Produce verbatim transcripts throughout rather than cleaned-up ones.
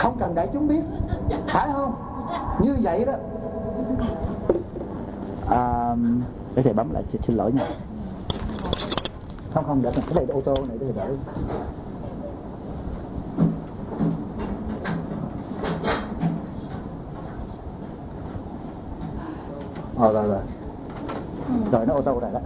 không cần đại chúng biết, phải không? Như vậy đó. À, để thầy bấm lại, xin lỗi nha. Không không đợi, cái này ô tô này để thầy đợi. Rồi rồi rồi rồi nó ô tô này đó.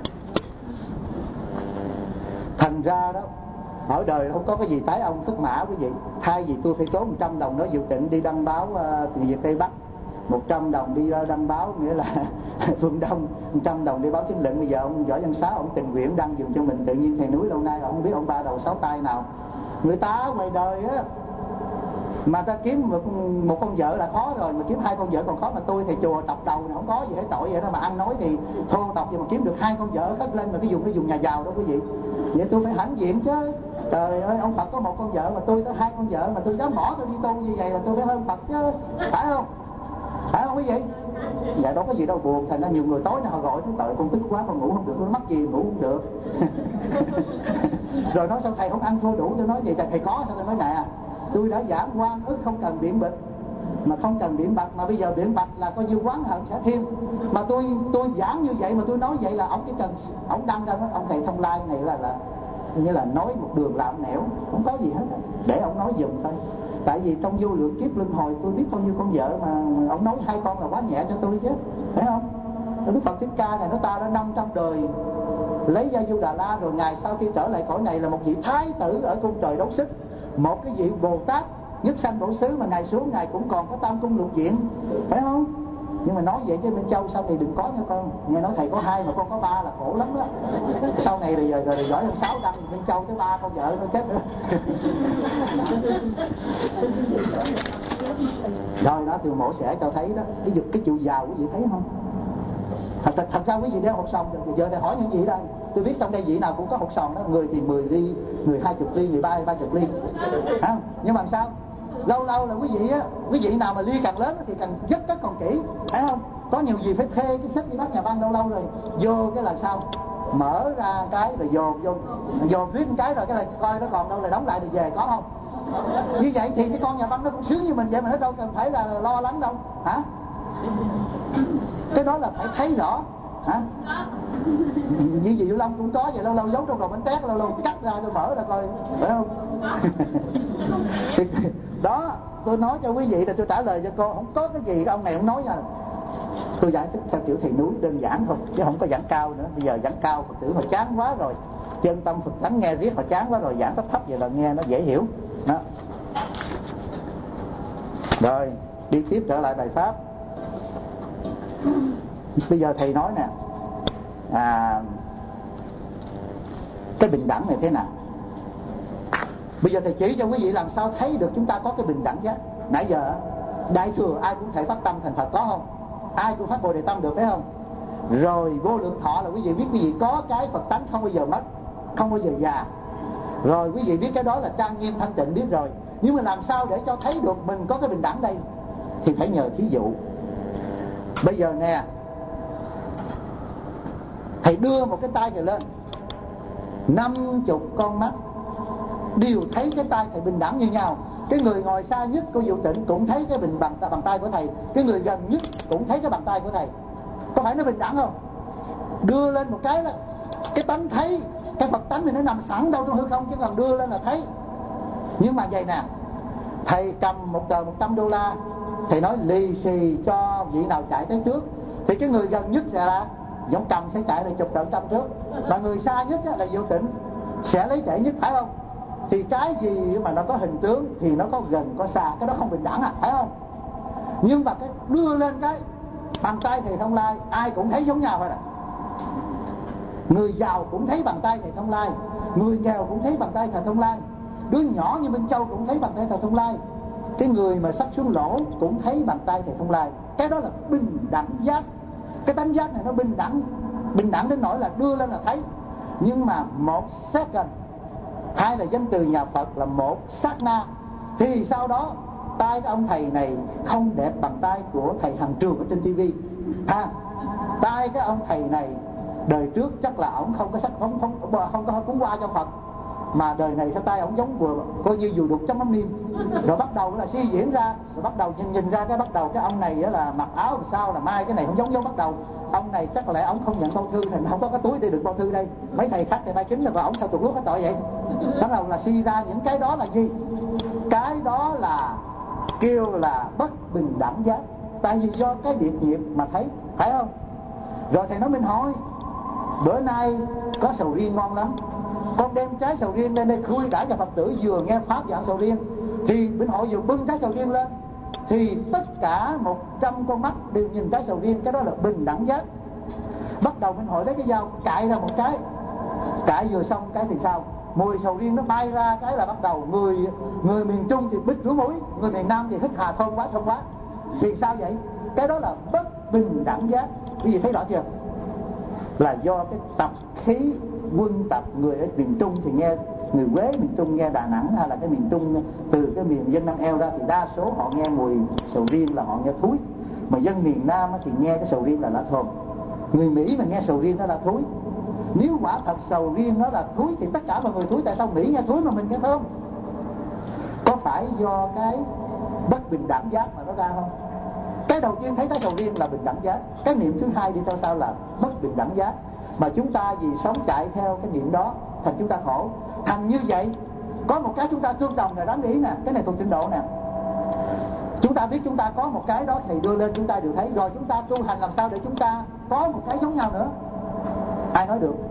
Thành ra đó, ở đời không có cái gì tái ông xuất mã quý vị. Thay vì tôi phải tốn một trăm đồng đó dự định đi đăng báo uh, Tiền Việt Tây Bắc, một trăm đồng đi uh, đăng báo nghĩa là phương Đông, một trăm đồng đi báo Chính Luận. Bây giờ ông Võ Văn Sáu ông tình nguyện đăng dùm cho mình. Tự nhiên thầy núi lâu nay ông không biết ông ba đầu sáu tay nào. Người ta ngoài đời á mà ta kiếm một, một con vợ là khó rồi, mà kiếm hai con vợ còn khó. Mà tôi thầy chùa tộc đầu này không có gì hết tội vậy đó, mà ăn nói thì thô tộc gì mà kiếm được hai con vợ cất lên. Mà cái dùng cái dùng nhà giàu đó quý vị. Vậy tôi phải hãnh diện chứ. Trời ơi, ông Phật có một con vợ mà tôi có hai con vợ, mà tôi dám bỏ tôi đi tu như vậy là tôi phải hơn Phật chứ, phải không? Phải không quý vị? Dạ đâu có gì đâu buồn. Thành ra nhiều người tối nay họ gọi nó tội con tức quá, con ngủ không được, nó mắc gì ngủ không được. Rồi nói sao thầy không ăn thua đủ. Tôi nói vậy thầy có sao? Tôi nói nè, tôi đã giảng oan ức không cần biện bạch, mà không cần biện bạch, mà bây giờ biện bạch là coi như oán hận sẽ thêm. Mà tôi tôi giảng như vậy mà tôi nói vậy là ông chỉ cần ông đăng ra nói ông thầy Thông Lai này là là như là nói một đường làm nẻo, không có gì hết, để ông nói giùm thôi. Tại vì trong vô lượng kiếp luân hồi tôi biết bao nhiêu con vợ mà, mà ông nói hai con là quá nhẹ cho tôi chứ, phải không? Đức Phật Thích Ca này nó ta đã năm trăm đời lấy Gia Du Đà La, rồi ngài sau khi trở lại cõi này là một vị thái tử ở cung trời Đấu Xích, một cái vị Bồ Tát nhất sanh bổn xứ, mà ngài xuống ngài cũng còn có tam cung lục viện, phải không? Nhưng mà nói vậy chứ bên Châu sau này đừng có nha con. Nghe nói thầy có hai mà con có ba là khổ lắm đó. Sau này rồi rồi, rồi giỏi hơn sáu năm bên Châu tới ba con vợ con chết nữa. Rồi đó, từ mổ xẻ cho thấy đó, cái dục cái chịu giàu quý vị thấy không? Thật, thật ra quý vị đeo hột sòn, giờ thầy hỏi những gì đây? Tôi biết trong đây vị nào cũng có hột sòn đó, người thì mười ly, người hai chục ly, người ba ba chục ly, à, nhưng mà sao? Lâu lâu là quý vị á, quý vị nào mà ly càng lớn thì càng rất rất còn kỹ, phải không? Có nhiều gì phải thuê cái xếp đi bắt nhà băng lâu lâu rồi vô cái là sao? Mở ra cái rồi dồn vô, dồn riết một cái rồi cái là coi nó còn đâu là đóng lại rồi về, có không? Như vậy thì cái con nhà băng nó cũng sướng như mình vậy mà nó đâu cần phải là lo lắng đâu, hả? Cái đó là phải thấy rõ, hả? Như vậy Vũ Long cũng có vậy, lâu lâu giấu trong đồ bánh tét, lâu lâu cắt ra tôi mở ra coi, phải không? Đó, tôi nói cho quý vị là tôi trả lời cho cô, không có cái gì ông này không nói nha. Tôi giải thích theo kiểu thầy núi đơn giản thôi, chứ không có giảng cao nữa. Bây giờ giảng cao Phật tử họ chán quá rồi, chân tâm Phật thánh nghe riết họ chán quá rồi, giảng thấp thấp vậy là nghe nó dễ hiểu đó. Rồi đi tiếp trở lại bài pháp. Bây giờ thầy nói nè, à, cái bình đẳng này thế nào? Bây giờ thầy chỉ cho quý vị làm sao thấy được chúng ta có cái bình đẳng giác. Nãy giờ đại thừa ai cũng thể phát tâm thành Phật, có không? Ai cũng phát Bồ Đề tâm được, phải không? Rồi vô lượng thọ là quý vị biết quý vị có cái Phật tánh không bao giờ mất, không bao giờ già. Rồi quý vị biết cái đó là trang nghiêm thanh tịnh, biết rồi. Nhưng mà làm sao để cho thấy được mình có cái bình đẳng đây? Thì phải nhờ thí dụ. Bây giờ nè, thầy đưa một cái tay này lên, năm chục con mắt đều thấy cái tay thầy bình đẳng như nhau. Cái người ngồi xa nhất của Vũ Tịnh cũng thấy cái bình bằng bàn tay của thầy, cái người gần nhất cũng thấy cái bàn tay của thầy. Có phải nó bình đẳng không? Đưa lên một cái là cái tánh thấy, cái Phật tánh thì nó nằm sẵn đâu trong hư không, chứ còn đưa lên là thấy. Nhưng mà vậy nè, thầy cầm một tờ một trăm đô la, thầy nói lì xì cho vị nào chạy tới trước, thì cái người gần nhất là giống cầm sẽ chạy lại chục tờ trăm trước, và người xa nhất là Vũ Tịnh sẽ lấy chạy nhất, phải không? Thì cái gì mà nó có hình tướng thì nó có gần có xa, cái đó không bình đẳng à, phải không? Nhưng mà cái đưa lên cái bàn tay thầy Thông Lai ai cũng thấy giống nhau rồi nè. Người giàu cũng thấy bàn tay thầy Thông Lai, người nghèo cũng thấy bàn tay thầy Thông Lai, đứa nhỏ như Minh Châu cũng thấy bàn tay thầy Thông Lai, cái người mà sắp xuống lỗ cũng thấy bàn tay thầy Thông Lai. Cái đó là bình đẳng giác. Cái tánh giác này nó bình đẳng, bình đẳng đến nỗi là đưa lên là thấy. Nhưng mà một second, hay là danh từ nhà Phật là một sát na, thì sau đó tay cái ông thầy này không đẹp bằng tay của thầy Hằng Trường ở trên tivi. À, tay cái ông thầy này đời trước chắc là ổng không có sách không không không có cúng qua cho Phật, mà đời này sao tay ổng giống vừa coi như dù đục chấm mắm niêm. Rồi bắt đầu là suy diễn ra, rồi bắt đầu nhìn nhìn ra cái bắt đầu cái ông này là mặc áo làm sao là mai cái này không giống giống bắt đầu ông này chắc là lẽ ông không nhận bao thư thành không có cái túi để được bao thư đây. Mấy thầy khách thì mai kính là và ổng sao tụt lút hết tội vậy. Bắt đầu là suy ra những cái đó là gì? Cái đó là kêu là bất bình đẳng giác. Tại vì do cái biệt nghiệp mà thấy, phải không? Rồi thầy nói mình hỏi, bữa nay có sầu riêng ngon lắm, con đem trái sầu riêng lên đây khui cả cho Phật tử vừa nghe pháp giảng sầu riêng, thì bên họ vừa bưng trái sầu riêng lên, thì tất cả một trăm con mắt đều nhìn trái sầu riêng, cái đó là bình đẳng giác. Bắt đầu bên hội lấy cái dao cạy ra một cái, cạy vừa xong cái thì sao? Mùi sầu riêng nó bay ra cái là bắt đầu người người miền Trung thì bít rú mũi, người miền Nam thì hít hà thơm quá thơm quá. Thì sao vậy? Cái đó là bất bình đẳng giác. Quý vị thấy rõ chưa? Là do cái tập khí quân tập người ở miền Trung thì nghe người Quế miền Trung nghe Đà Nẵng hay là cái miền Trung từ cái miền dân Nam Eo ra thì đa số họ nghe mùi sầu riêng là họ nghe thúi, mà dân miền Nam thì nghe cái sầu riêng là lá thơm. Người Mỹ mà nghe sầu riêng nó là thúi. Nếu quả thật sầu riêng nó là thúi thì tất cả mọi người thúi, tại sao Mỹ nghe thúi mà mình nghe thơm? Có phải do cái bất bình đẳng giác mà nó ra không? Cái đầu tiên thấy cái sầu riêng là bình đẳng giác, cái niệm thứ hai đi theo sau là bất bình đẳng giác. Mà chúng ta vì sống chạy theo cái niệm đó thành chúng ta khổ. Thành như vậy có một cái chúng ta tương đồng là đáng lý nè, cái này thuộc trình độ nè. Chúng ta biết chúng ta có một cái đó thầy đưa lên chúng ta đều thấy, rồi chúng ta tu hành làm sao để chúng ta có một cái giống nhau nữa? Ai nói được?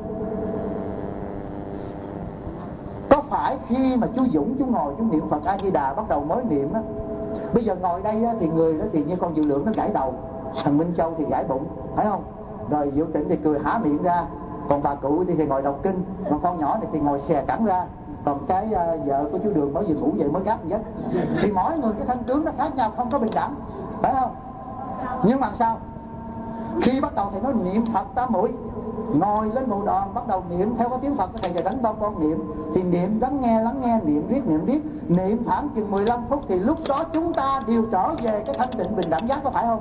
Có phải khi mà chú Dũng chú ngồi chú niệm Phật A Di Đà bắt đầu mới niệm á, bây giờ ngồi đây á, thì người đó thì như con Diệu Lượng nó gãy đầu, thằng Minh Châu thì gãy bụng, phải không? Rồi Diệu Tịnh thì cười há miệng ra, còn bà cụ thì, thì ngồi đọc kinh, còn con nhỏ này thì ngồi xè cẳng ra, còn cái uh, vợ của chú Đường mới vừa ngủ dậy mới gác giấc. Thì mỗi người cái thân tướng nó khác nhau, không có bình đẳng, phải không? Nhưng mà sao? Khi bắt đầu thầy nói niệm Phật tam muội, ngồi lên bộ đòn bắt đầu niệm theo cái tiếng Phật của thầy và đánh bao con niệm, thì niệm lắng nghe lắng nghe niệm riết niệm riết niệm khoảng chừng mười lăm phút thì lúc đó chúng ta đều trở về cái thanh tịnh bình đẳng giác, có phải không?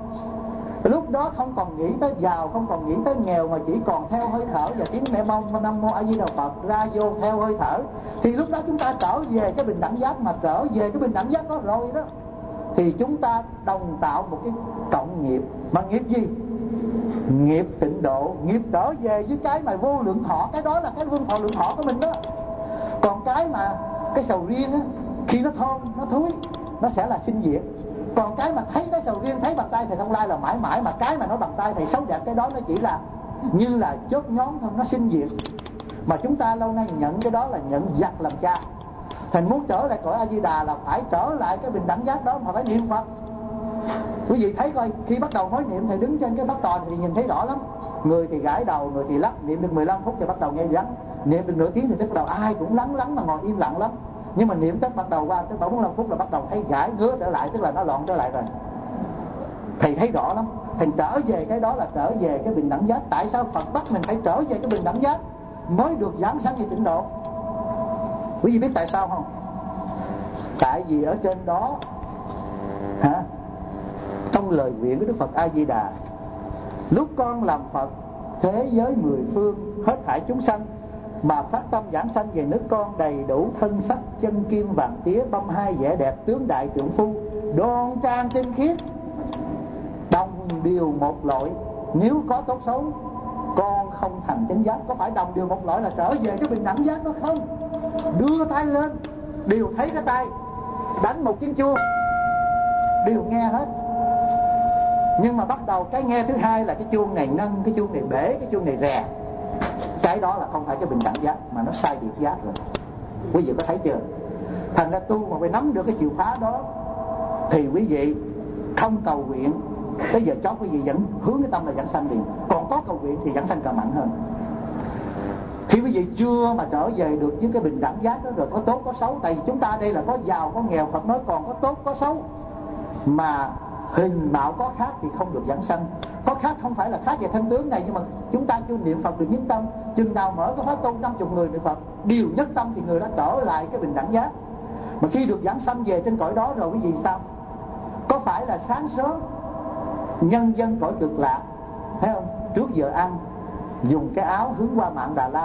Lúc đó không còn nghĩ tới giàu, không còn nghĩ tới nghèo, mà chỉ còn theo hơi thở và tiếng mẹ mong Nam Mô A Di Đà Phật ra vô theo hơi thở. Thì lúc đó chúng ta trở về cái bình đẳng giác, mà trở về cái bình đẳng giác đó rồi đó thì chúng ta đồng tạo một cái cộng nghiệp. Mà nghiệp gì? Nghiệp tịnh độ, nghiệp trở về với cái mà vô lượng thọ, cái đó là cái vương thọ lượng thọ của mình đó. Còn cái mà cái sầu riêng á, khi nó thơm, nó thúi, nó sẽ là sinh diệt. Còn cái mà thấy cái sầu riêng, thấy bằng tay thầy Thông Lai là mãi mãi, mà cái mà nó bằng tay thầy xấu đẹp, cái đó nó chỉ là như là chốt nhón thôi, nó sinh diệt. Mà chúng ta lâu nay nhận cái đó là nhận giặc làm cha. Thành muốn trở lại cõi A Di Đà là phải trở lại cái bình đẳng giác đó, mà phải niệm Phật. Quý vị thấy coi, khi bắt đầu nói niệm thầy đứng trên cái pháp tòa thì nhìn thấy rõ lắm. Người thì gãi đầu, người thì lắc, niệm được mười lăm phút thì bắt đầu nghe vắng, niệm được nửa tiếng thì bắt đầu ai cũng lắng lắng mà ngồi im lặng lắm. Nhưng mà niệm tới bắt đầu qua tới bốn mươi lăm phút là bắt đầu thấy gãi ngứa trở lại, tức là nó loạn trở lại rồi. Thầy thấy rõ lắm. Thầy trở về cái đó là trở về cái bình đẳng giác. Tại sao Phật bắt mình phải trở về cái bình đẳng giác mới được giảng sanh về tịnh độ? Quý vị biết tại sao không? Tại vì ở trên đó hả, trong lời nguyện của Đức Phật A Di Đà, lúc con làm Phật thế giới mười phương hết thảy chúng sanh mà phát tâm giảng sanh về nước con, đầy đủ thân sắc chân kim vàng tía, băm hai vẻ đẹp, tướng đại trượng phu, đoan trang tinh khiết, đồng điều một loại. Nếu có tốt xấu con không thành chánh giác. Có phải đồng điều một loại là trở về cái bình đẳng giác đó không? Đưa tay lên đều thấy cái tay, đánh một tiếng chuông đều nghe hết. Nhưng mà bắt đầu cái nghe thứ hai là cái chuông này nâng, cái chuông này bể, cái chuông này rè. Cái đó là không phải cái bình đẳng giác, mà nó sai biệt giác rồi. Quý vị có thấy chưa? Thành ra tu mà phải nắm được cái chìa khóa đó thì quý vị không cầu nguyện, tới giờ chót quý vị vẫn hướng cái tâm là giảng sanh liền. Còn có cầu nguyện thì giảng sanh càng mạnh hơn. Khi quý vị chưa mà trở về được với cái bình đẳng giác đó rồi, có tốt có xấu. Tại vì chúng ta đây là có giàu có nghèo, Phật nói còn có tốt có xấu. Mà hình mạo có khác thì không được giảng sanh. Có khác không phải là khác về thân tướng này, nhưng mà chúng ta chưa niệm Phật được nhất tâm. Chừng nào mở có pháp tu năm chục người niệm Phật đều nhất tâm thì người đó trở lại cái bình đẳng giác. Mà khi được giảng sanh về trên cõi đó rồi quý vị sao? Có phải là sáng sớm nhân dân cõi Cực Lạc, thấy không, trước giờ ăn dùng cái áo hướng qua Mạn Đà La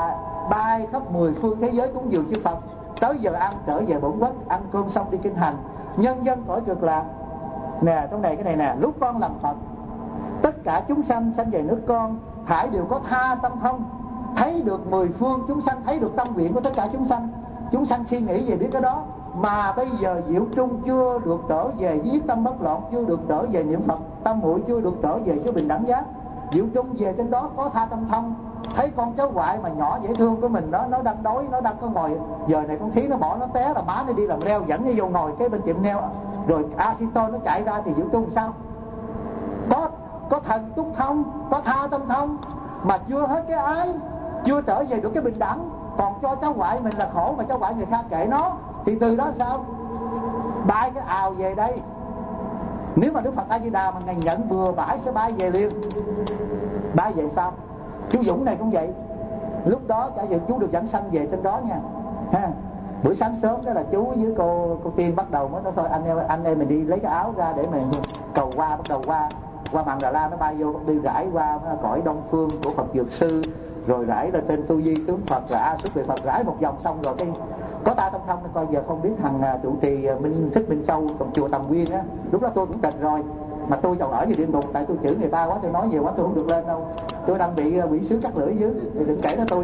bay khắp mười phương thế giới cúng dường chư Phật. Tới giờ ăn trở về bổn quốc, ăn cơm xong đi kinh hành. Nhân dân cõi cực lạc. Nè trong này cái này nè, lúc con làm Phật, tất cả chúng sanh sanh về nước con, thải đều có tha tâm thông, thấy được mười phương chúng sanh, thấy được tâm nguyện của tất cả chúng sanh. Chúng sanh suy nghĩ về biết cái đó. Mà bây giờ Diệu Trung chưa được trở về với tâm bất loạn, chưa được trở về niệm Phật, tâm muội chưa được trở về với bình đẳng giác. Diệu Trung về trên đó có tha tâm thông, thấy con cháu ngoại mà nhỏ dễ thương của mình đó, nó đang đói, nó đang có ngồi, giờ này con Thí nó bỏ nó té là má nó đi làm reo, dẫn nó vô ngồi cái bên tiệm neo, rồi acetone nó chạy ra thì Diệu Trung sao? Có có thần túc thông, có tha tâm thông, mà chưa hết cái ái, chưa trở về được cái bình đẳng, còn cho cháu ngoại mình là khổ mà cháu ngoại người khác kệ nó, thì từ đó sao? Bay cái ào về đây. Nếu mà Đức Phật A Di Đà mà ngày nhận bừa bãi sẽ bay về liền. Bay về sao? Chú Dũng này cũng vậy. Lúc đó cả giờ chú được dẫn sanh về trên đó nha. Ha. Buổi sáng sớm đó là chú với cô cô Tiên bắt đầu mới nói thôi anh em anh em mình đi lấy cái áo ra để mình cầu qua, bắt đầu qua qua Mằng Đà La, nó bay vô đi rải qua cõi Đông Phương của Phật Dược Sư, rồi rải ra tên Tu Di tướng Phật là A Xuất Về Phật, rải một vòng xong rồi cái có ta tâm thông. Coi giờ không biết thằng trụ trì Minh Thích Minh Châu trong chùa Tầm Quyên á, lúc đó tôi cũng tịch rồi mà tôi còn ở về địa ngục, tại tôi chửi người ta quá, tôi nói nhiều quá tôi không được lên đâu. Tôi đang bị quỷ sứ cắt lưỡi dưới, thì đừng kể đó tôi.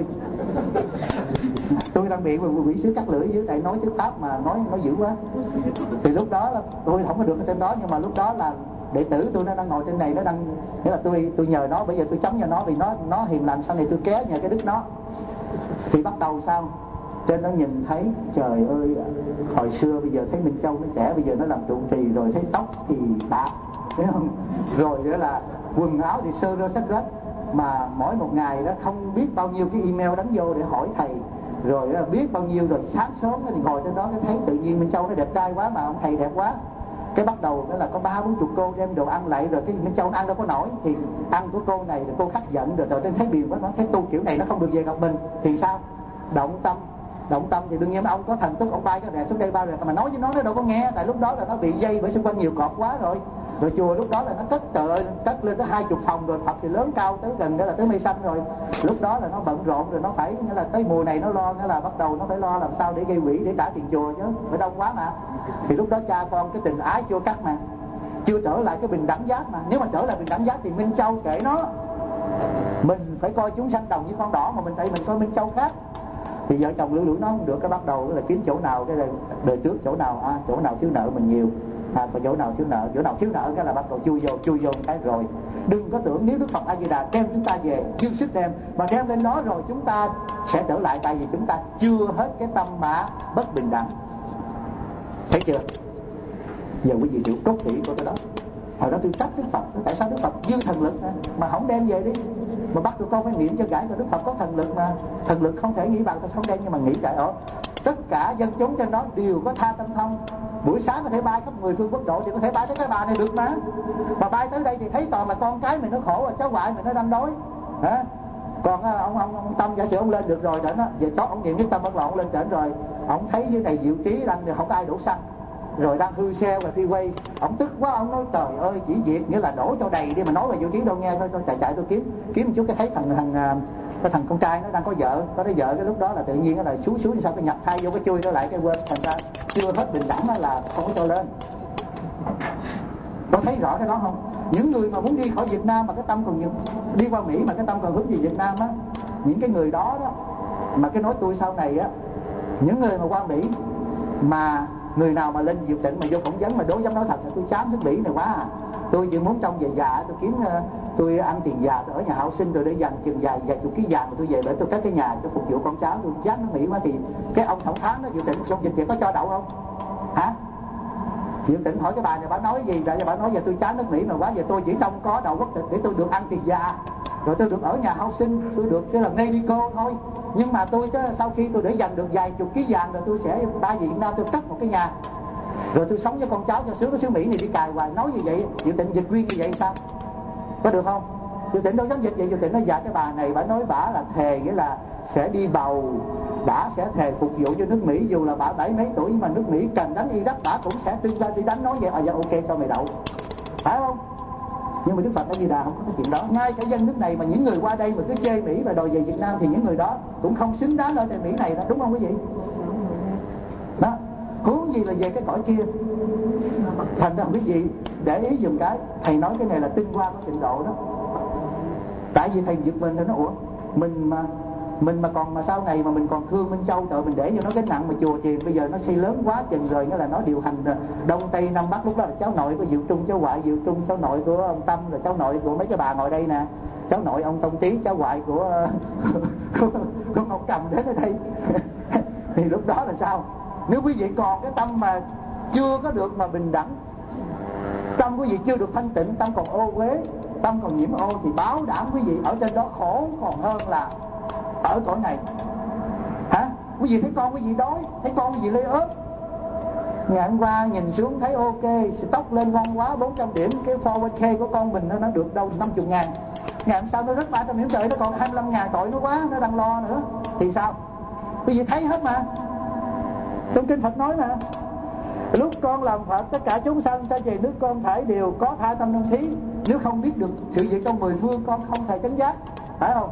Tôi đang bị quỷ sứ cắt lưỡi dưới, tại nói tiếng Pháp mà nói nói dữ quá. Thì lúc đó là tôi không có được ở trên đó, nhưng mà lúc đó là đệ tử tôi nó đang ngồi trên này, nó đang, nghĩa là tôi tôi nhờ nó, bây giờ tôi chống cho nó vì nó nó hiền lành, sau này tôi ké nhờ cái đức nó. Thì bắt đầu sao? Trên nó nhìn thấy trời ơi, hồi xưa bây giờ thấy Minh Châu nó trẻ, bây giờ nó làm trụ trì rồi, thấy tóc thì bạc, thấy không? Rồi nữa là quần áo thì sơ rơ sách rách, mà mỗi một ngày đó không biết bao nhiêu cái email đánh vô để hỏi thầy, rồi biết bao nhiêu, rồi sáng sớm thì ngồi trên đó cái thấy tự nhiên Minh Châu nó đẹp trai quá mà ông thầy đẹp quá. Cái bắt đầu đó là có ba bốn chục cô đem đồ ăn lại, rồi cái Minh Châu nó ăn đâu có nổi, thì ăn của cô này là cô khắc giận, rồi rồi trên thấy biền quá, nó thấy tu kiểu này nó không được về gặp mình thì sao? Động tâm. Động tâm thì đương nhiên ông có thần túc, ông bay cái rẻ xuống đây ba rồi mà nói với nó nó đâu có nghe, tại lúc đó là nó bị dây bởi xung quanh nhiều cọp quá rồi. Rồi chùa lúc đó là nó cất, trời ơi, cất lên tới hai chục phòng, rồi Phật thì lớn cao tới gần đó là tới mây xanh rồi. Lúc đó là nó bận rộn rồi, nó phải, nghĩa là tới mùa này nó lo, nghĩa là bắt đầu nó phải lo làm sao để gây quỹ để trả tiền chùa chứ, phải đông quá mà. Thì lúc đó cha con cái tình ái chưa cắt mà, chưa trở lại cái bình đẳng giác mà. Nếu mà trở lại bình đẳng giác thì Minh Châu kể nó, mình phải coi chúng sanh đồng với con đỏ, mà mình tại mình coi Minh Châu khác. Thì vợ chồng lưỡng lưỡng nó không được, cái bắt đầu là kiếm chỗ nào, cái đời, đời trước chỗ nào à, chỗ nào thiếu nợ mình nhiều, à, còn chỗ nào thiếu nợ, chỗ nào thiếu nợ cái là bắt đầu chui vô chui vô cái rồi. Đừng có tưởng nếu Đức Phật A Di Đà đem chúng ta về, dư sức đem, mà đem lên đó rồi chúng ta sẽ trở lại, tại vì chúng ta chưa hết cái tâm mà bất bình đẳng. Thấy chưa? Giờ quý vị chịu cốt kỹ của cái đó. Hồi đó tôi trách Đức Phật, tại sao Đức Phật dư thần lực mà không đem về đi, mà bắt tụi con phải niệm cho gãi, cho Đức Phật có thần lực mà. Thần lực không thể nghĩ bằng, ta không đem, nhưng mà nghĩ gãi ở tất cả dân chúng trên đó đều có tha tâm thông. Buổi sáng có thể bay khắp mười phương quốc độ thì có thể bay tới cái bà này được mà. Mà bay tới đây thì thấy toàn là con cái mình nó khổ, rồi cháu ngoại mình nó đang đói hả? Còn ông ông, ông Tâm giả sử ông lên được rồi đó, về đó ông niệm cái tâm bất loạn, ông lên trển rồi, ông thấy dưới này Diệu Trí đang không có ai đổ xăng, rồi đang hư xe và phi quay, ông tức quá, ông nói trời ơi chỉ việc, nghĩa là đổ cho đầy đi, mà nói về Diệu Trí đâu nghe, thôi tôi chạy chạy tôi kiếm kiếm một chút, cái thấy thằng thằng cái thằng con trai nó đang có vợ, có đứa vợ, cái lúc đó là tự nhiên là xuống xuống sao cái nhập thai vô cái chui nó lại cái quên, thành ra chưa hết bình đẳng là không có cho lên. Có thấy rõ cái đó không? Những người mà muốn đi khỏi Việt Nam mà cái tâm còn đi qua Mỹ mà cái tâm còn hướng về Việt Nam á, những cái người đó đó mà cái nói tôi sau này á, những người mà qua Mỹ mà người nào mà lên Diệu Tịnh mà vô phỏng vấn mà đối dám nói thật là tôi chán nước Mỹ này quá à. Tôi chỉ muốn trong về già tôi kiếm, tôi ăn tiền già, tôi ở nhà hậu sinh, tôi để dành chừng vài vài chục ký vàng mà tôi về để tôi cất cái nhà cho phục vụ con cháu. Tôi chán nước Mỹ quá. Thì cái ông thẩm phán đó Diệu Tịnh trong dịch Việt có cho đậu không hả? Diệu Tịnh hỏi cái bà này, bà nói gì rồi? Bà nói giờ tôi chán nước Mỹ mà quá, giờ tôi chỉ trong có đậu quốc tịch để tôi được ăn tiền già, rồi tôi được ở nhà hậu sinh, tôi được cái là medical thôi. Nhưng mà tôi chứ, sau khi tôi để dành được vài chục ký vàng rồi tôi sẽ ba về Việt Nam tôi cất một cái nhà, rồi tôi sống với con cháu cho sướng. Cái xứ Mỹ này đi cài hoài, nói như vậy Diệu Tịnh dịch viên như vậy sao? Có được không? Diệu Tịnh đâu dám dịch vậy. Diệu Tịnh nói dạ cái bà này bà nói bả là thề, nghĩa là sẽ đi bầu, bả sẽ thề phục vụ cho nước Mỹ, dù là bả bảy mấy tuổi nhưng mà nước Mỹ cần đánh Iraq bả cũng sẽ tương ra đi đánh. Nói vậy à, dạ ok cho mày đậu, phải không? Nhưng mà Đức Phật A Di Đà không có cái chuyện đó. Ngay cả dân nước này mà những người qua đây mà cứ chê Mỹ và đòi về Việt Nam thì những người đó cũng không xứng đáng ở tại Mỹ này đó, đúng không quý vị? Đó, huống gì là về cái cõi kia. Thành ra quý vị để ý dùm cái, thầy nói cái này là tinh hoa của tịnh độ đó. Tại vì thầy giật mình, thầy nói ủa mình mà mình mà còn mà sau này mà mình còn thương Minh Châu, trời mình để cho nó cái nặng mà chùa chiền bây giờ nó xây lớn quá chừng rồi, nghĩa là nó điều hành Đông Tây Nam Bắc. Lúc đó là cháu nội của Diệu Trung, cháu ngoại Diệu Trung, cháu nội của ông Tâm, rồi cháu nội của mấy cái bà ngồi đây nè, cháu nội ông Tông Tý, cháu ngoại của của ông Cầm đến ở đây. Thì lúc đó là sao? Nếu quý vị còn cái tâm mà chưa có được mà bình đẳng, tâm quý vị chưa được thanh tịnh, tâm còn ô uế, tâm còn nhiễm ô, thì báo đảm quý vị ở trên đó khổ còn hơn là ở cõi này. Hả? Quý vị thấy con quý vị đói, thấy con quý vị lê ớt, ngày hôm qua nhìn xuống thấy ok, stock lên ngon quá, bốn trăm điểm, cái forward K của con mình nó, nó được đâu năm mươi ngàn, ngày hôm sau nó rất ba trăm điểm, trời nó còn hai mươi lăm ngàn, tội nó quá, nó đang lo nữa. Thì sao? Quý vị thấy hết mà, trong kinh Phật nói mà, lúc con làm Phật tất cả chúng sanh sẽ về nước con thể đều có tha tâm năng thí. Nếu không biết được sự việc trong mười phương con không thể chánh giác, phải không?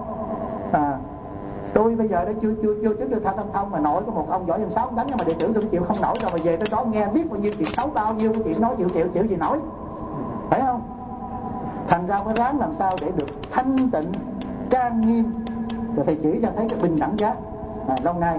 À, tôi bây giờ đã chưa chưa chưa chứng được tha tâm thông, mà nội có một ông giỏi dân sáu đánh, nhưng mà đệ tử tôi chịu không nổi rồi, mà về tới đó nghe biết bao nhiêu chuyện xấu, bao nhiêu cái chuyện nói chịu chịu chịu gì nổi, phải không? Thành ra phải ráng làm sao để được thanh tịnh trang nghiêm, rồi thầy chỉ cho thấy cái bình đẳng giác. À, lâu nay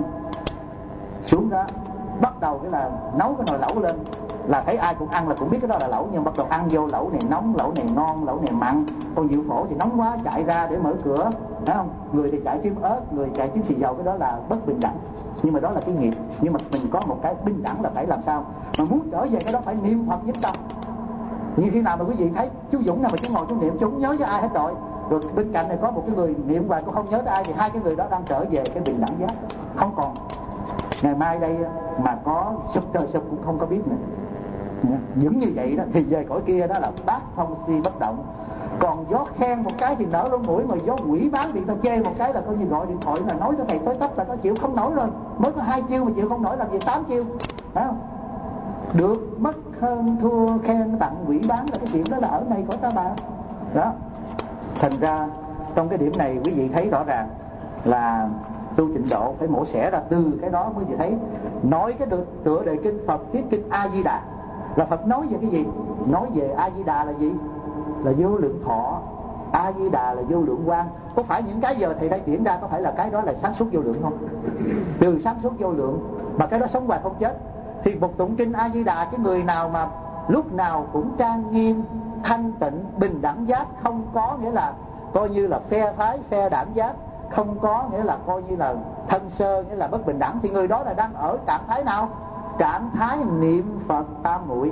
xuống đó bắt đầu cái là nấu cái nồi lẩu lên là thấy ai cũng ăn là cũng biết cái đó là lẩu, nhưng bắt đầu ăn vô lẩu này nóng, lẩu này ngon, lẩu này mặn. Con Diệu Phổ thì nóng quá chạy ra để mở cửa, phải không? Người thì chạy kiếm ớt, người chạy kiếm xì dầu, cái đó là bất bình đẳng. Nhưng mà đó là cái nghiệp. Nhưng mà mình có một cái bình đẳng là phải làm sao mà muốn trở về cái đó phải niệm Phật nhất tâm. Như khi nào mà quý vị thấy chú Dũng nào mà chú ngồi chú niệm, chú không nhớ với ai hết rồi, rồi bên cạnh này có một cái người niệm hoài cũng không nhớ tới ai, thì hai cái người đó đang trở về cái bình đẳng giác. Không còn ngày mai đây mà có sụp trời sụp cũng không có biết nữa. Những như vậy đó thì về cõi kia đó là bát phong si bất động. Còn gió khen một cái thì nở lỗ mũi, mà gió quỷ bán bị ta chê một cái là coi như gọi điện thoại là nói cho thầy tới tấp là có chịu không nổi rồi. Mới có hai chiêu mà chịu không nổi, làm gì tám chiêu, phải không? Được mất hơn thua khen tặng quỷ bán là cái chuyện đó là ở này của ta bà đó. Thành ra trong cái điểm này quý vị thấy rõ ràng là tu tịnh độ phải mổ xẻ ra từ cái đó mới chỉ thấy. Nói cái được tựa đề kinh Phật thuyết kinh A Di Đà là Phật nói về cái gì? Nói về A Di Đà là gì? Là vô lượng thọ. A Di Đà là vô lượng quang. Có phải những cái giờ thầy đã chuyển ra có phải là cái đó là sáng suốt vô lượng không? Từ sáng suốt vô lượng mà cái đó sống hoài không chết. Thì một tụng kinh A Di Đà, cái người nào mà lúc nào cũng trang nghiêm, thanh tịnh, bình đẳng giác, không có nghĩa là coi như là phe phái, phe đảng giác, không có nghĩa là coi như là thân sơ, nghĩa là bất bình đẳng, thì người đó là đang ở trạng thái nào? Trạng thái niệm Phật tam muội.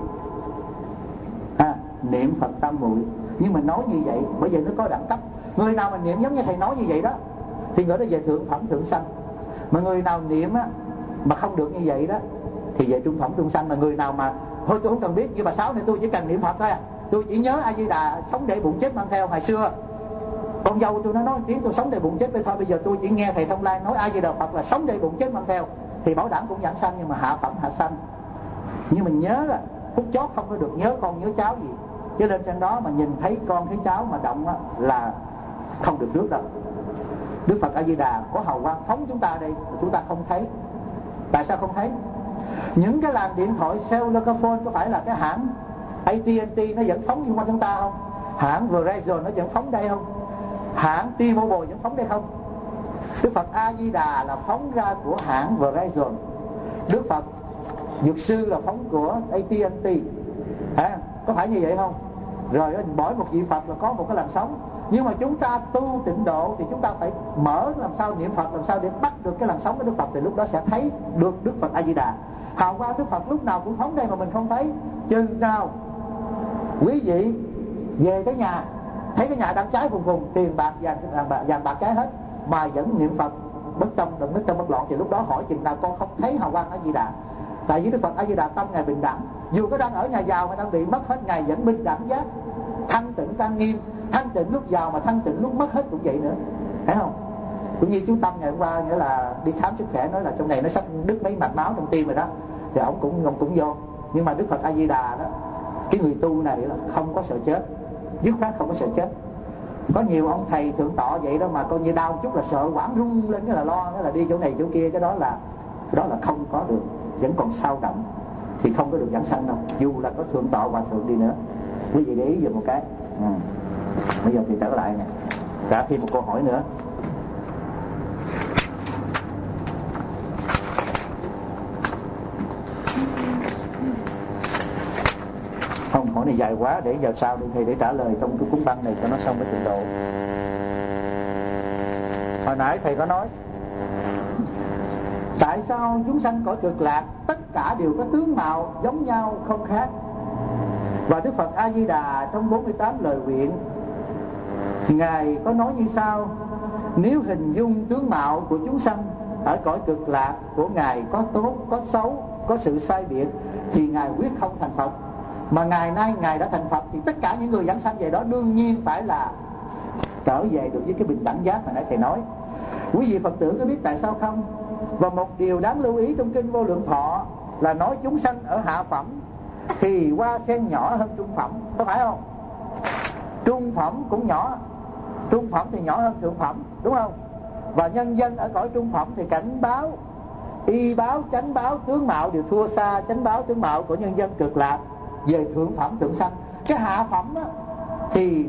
À, niệm Phật tam muội. Nhưng mà nói như vậy bởi vì nó có đẳng cấp. Người nào mà niệm giống như thầy nói như vậy đó thì người đó về thượng phẩm thượng sanh. Mà người nào niệm á mà không được như vậy đó thì về trung phẩm trung sanh. Mà người nào mà thôi tôi không cần biết, như bà Sáu này tôi chỉ cần niệm Phật thôi à, tôi chỉ nhớ A Di Đà, sống để bụng chết mang theo. Hồi xưa con dâu tôi nó nói tiếng tôi sống để bụng chết với thôi, bây giờ tôi chỉ nghe thầy Thông Lai nói A Di Đà Phật là sống để bụng chết mang theo, thì bảo đảm cũng giảng sanh, nhưng mà hạ phẩm hạ sanh. Nhưng mà nhớ là phút chót không có được nhớ con nhớ cháu gì, chứ lên trên đó mà nhìn thấy con thấy cháu mà động á, là không được rước đâu. Đức Phật A Di Đà có hào quang phóng chúng ta đây mà chúng ta không thấy. Tại sao không thấy? Những cái làn điện thoại cellular phone có phải là cái hãng a tê and tê nó vẫn phóng xung quanh chúng ta không? Hãng Verizon nó vẫn phóng đây không? Hãng T-Mobile vẫn phóng đây không? Đức Phật A Di Đà là phóng ra của hãng Verizon. Đức Phật Dược Sư là phóng của a tê and tê. À, có phải như vậy không? Rồi mỗi một vị Phật là có một cái làn sóng. Nhưng mà chúng ta tu tịnh độ thì chúng ta phải mở làm sao niệm Phật, làm sao để bắt được cái làn sóng của Đức Phật, thì lúc đó sẽ thấy được Đức Phật A Di Đà. Hào quang Đức Phật lúc nào cũng phóng đây mà mình không thấy. Chừng nào quý vị về tới nhà thấy cái nhà đang cháy phùng phùng, tiền bạc vàng bạc, vàng bạc cháy hết mà vẫn niệm Phật bất tâm động nước trong bất loạn, thì lúc đó hỏi chừng nào con không thấy hào quang A Di Đà. Tại vì Đức Phật A Di Đà tâm ngài bình đẳng, dù có đang ở nhà giàu mà đang bị mất hết, ngài vẫn bình đẳng giác, thanh tịnh trang nghiêm. Thanh tịnh lúc giàu mà thanh tịnh lúc mất hết cũng vậy nữa, thấy không? Cũng như chú Tâm ngày hôm qua nghĩa là đi khám sức khỏe, nói là trong này nó sắp đứt mấy mạch máu trong tim rồi đó, thì ông cũng ông cũng vô. Nhưng mà Đức Phật A Di Đà đó, cái người tu này là không có sợ chết, dứt khoát không có sợ chết. Có nhiều ông thầy thượng tọa vậy đó mà coi như đau chút là sợ quảng rung lên, cái là lo, cái là đi chỗ này chỗ kia, cái đó là đó là không có được, vẫn còn sao động thì không có được giảng sanh đâu, dù là có thượng tọa hòa thượng đi nữa. Quý vị để ý vào một cái. Ừ. Bây giờ thì trở lại nè, trả thêm một câu hỏi nữa. Không, hỏi này dài quá, để giờ sau đi thầy để trả lời trong cái cuốn băng này cho nó xong cái trình độ. Hồi nãy thầy có nói tại sao chúng sanh cõi cực lạc tất cả đều có tướng mạo giống nhau không khác. Và Đức Phật A Di Đà trong bốn mươi tám lời nguyện, Ngài có nói như sau: nếu hình dung tướng mạo của chúng sanh ở cõi cực lạc của Ngài có tốt, có xấu, có sự sai biệt, thì Ngài quyết không thành Phật. Mà ngày nay Ngài đã thành Phật thì tất cả những người giảng sanh về đó đương nhiên phải là trở về được với cái bình đẳng giác mà nãy thầy nói. Quý vị Phật tử có biết tại sao không? Và một điều đáng lưu ý trong kinh Vô Lượng Thọ là nói chúng sanh ở hạ phẩm thì hoa sen nhỏ hơn trung phẩm, có phải không? Trung phẩm cũng nhỏ, trung phẩm thì nhỏ hơn thượng phẩm, đúng không? Và nhân dân ở cõi trung phẩm thì cảnh báo, y báo, chánh báo, tướng mạo đều thua xa chánh báo, tướng mạo của nhân dân cực lạc về thượng phẩm thượng sanh. Cái hạ phẩm á, thì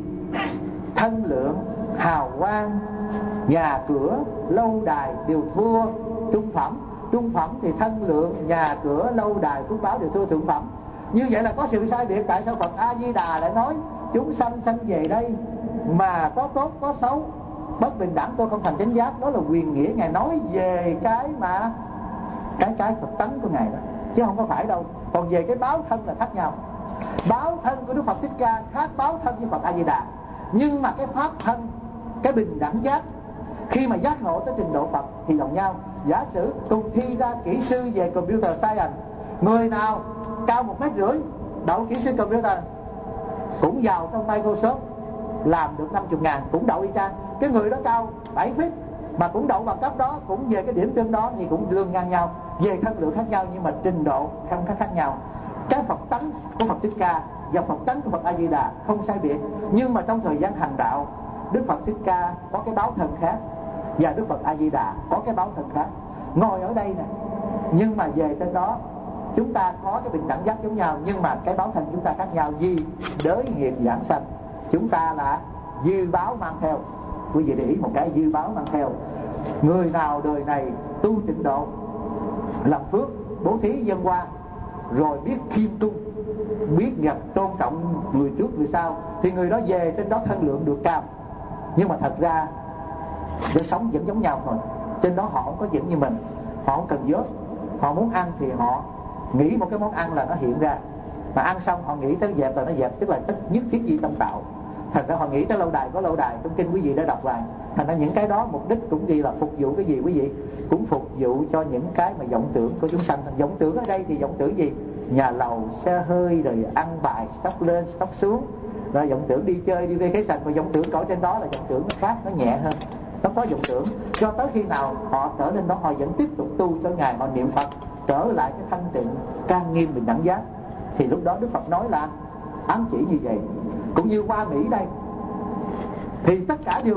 thân lượng, hào quang, nhà cửa, lâu đài đều thua trung phẩm. Trung phẩm thì thân lượng, nhà cửa, lâu đài, phước báo đều thua thượng phẩm. Như vậy là có sự sai biệt. Tại sao Phật A Di Đà lại nói chúng sanh sanh về đây mà có tốt có xấu, bất bình đẳng, tôi không thành chánh giác? Đó là quyền nghĩa Ngài nói về cái mà cái cái Phật tánh của Ngài đó, chứ không có phải đâu. Còn về cái báo thân là khác nhau. Báo thân của Đức Phật Thích Ca khác báo thân với Phật A Di Đà. Nhưng mà cái pháp thân, cái bình đẳng giác, khi mà giác ngộ tới trình độ Phật thì đồng nhau. Giả sử cùng thi ra kỹ sư về computer science, người nào cao một mét rưỡi đậu kỹ sư computer cũng vào trong Microsoft làm được năm mươi ngàn, cũng đậu y chang. Cái người đó cao bảy feet mà cũng đậu bằng cấp đó, cũng về cái điểm tương đó thì cũng lương ngang nhau. Về thân lượng khác nhau nhưng mà trình độ không khác khác nhau. Cái Phật tánh của Phật Thích Ca và Phật tánh của Phật A Di Đà không sai biệt. Nhưng mà trong thời gian hành đạo, Đức Phật Thích Ca có cái báo thân khác và Đức Phật A Di Đà có cái báo thân khác. Ngồi ở đây nè, nhưng mà về trên đó chúng ta có cái bình đẳng giác giống nhau, nhưng mà cái báo thân chúng ta khác nhau. Vì đới nghiệp giảng sanh, chúng ta là dư báo mang theo. Quý vị để ý một cái, dư báo mang theo. Người nào đời này tu tịnh độ, làm phước, bố thí dân hoa, rồi biết khiêm cung, biết gặp tôn trọng người trước người sau, thì người đó về trên đó thân lượng được cao. Nhưng mà thật ra đời sống vẫn giống nhau thôi. Trên đó họ không có dựng như mình, họ không cần vớt. Họ muốn ăn thì họ nghĩ một cái món ăn là nó hiện ra, mà ăn xong họ nghĩ tới dẹp là nó dẹp, tức là tất nhất thiết gì tâm tạo. Thành ra họ nghĩ tới lâu đài có lâu đài, trong kinh quý vị đã đọc lại. Thành ra những cái đó mục đích cũng gì là phục vụ cái gì quý vị? Cũng phục vụ cho những cái mà vọng tưởng của chúng sanh. Vọng tưởng ở đây thì vọng tưởng gì? Nhà lầu, xe hơi, rồi ăn bài, stock lên, stock xuống. Rồi vọng tưởng đi chơi, đi vacation. Mà vọng tưởng cõi trên đó là vọng tưởng nó khác, nó nhẹ hơn. Nó có vọng tưởng cho tới khi nào họ trở lên đó, họ vẫn tiếp tục tu cho Ngài, họ niệm Phật, trở lại cái thanh tịnh trang nghiêm bình đẳng giác, thì lúc đó Đức Phật nói là ám chỉ như vậy. Cũng như qua Mỹ đây thì tất cả đều,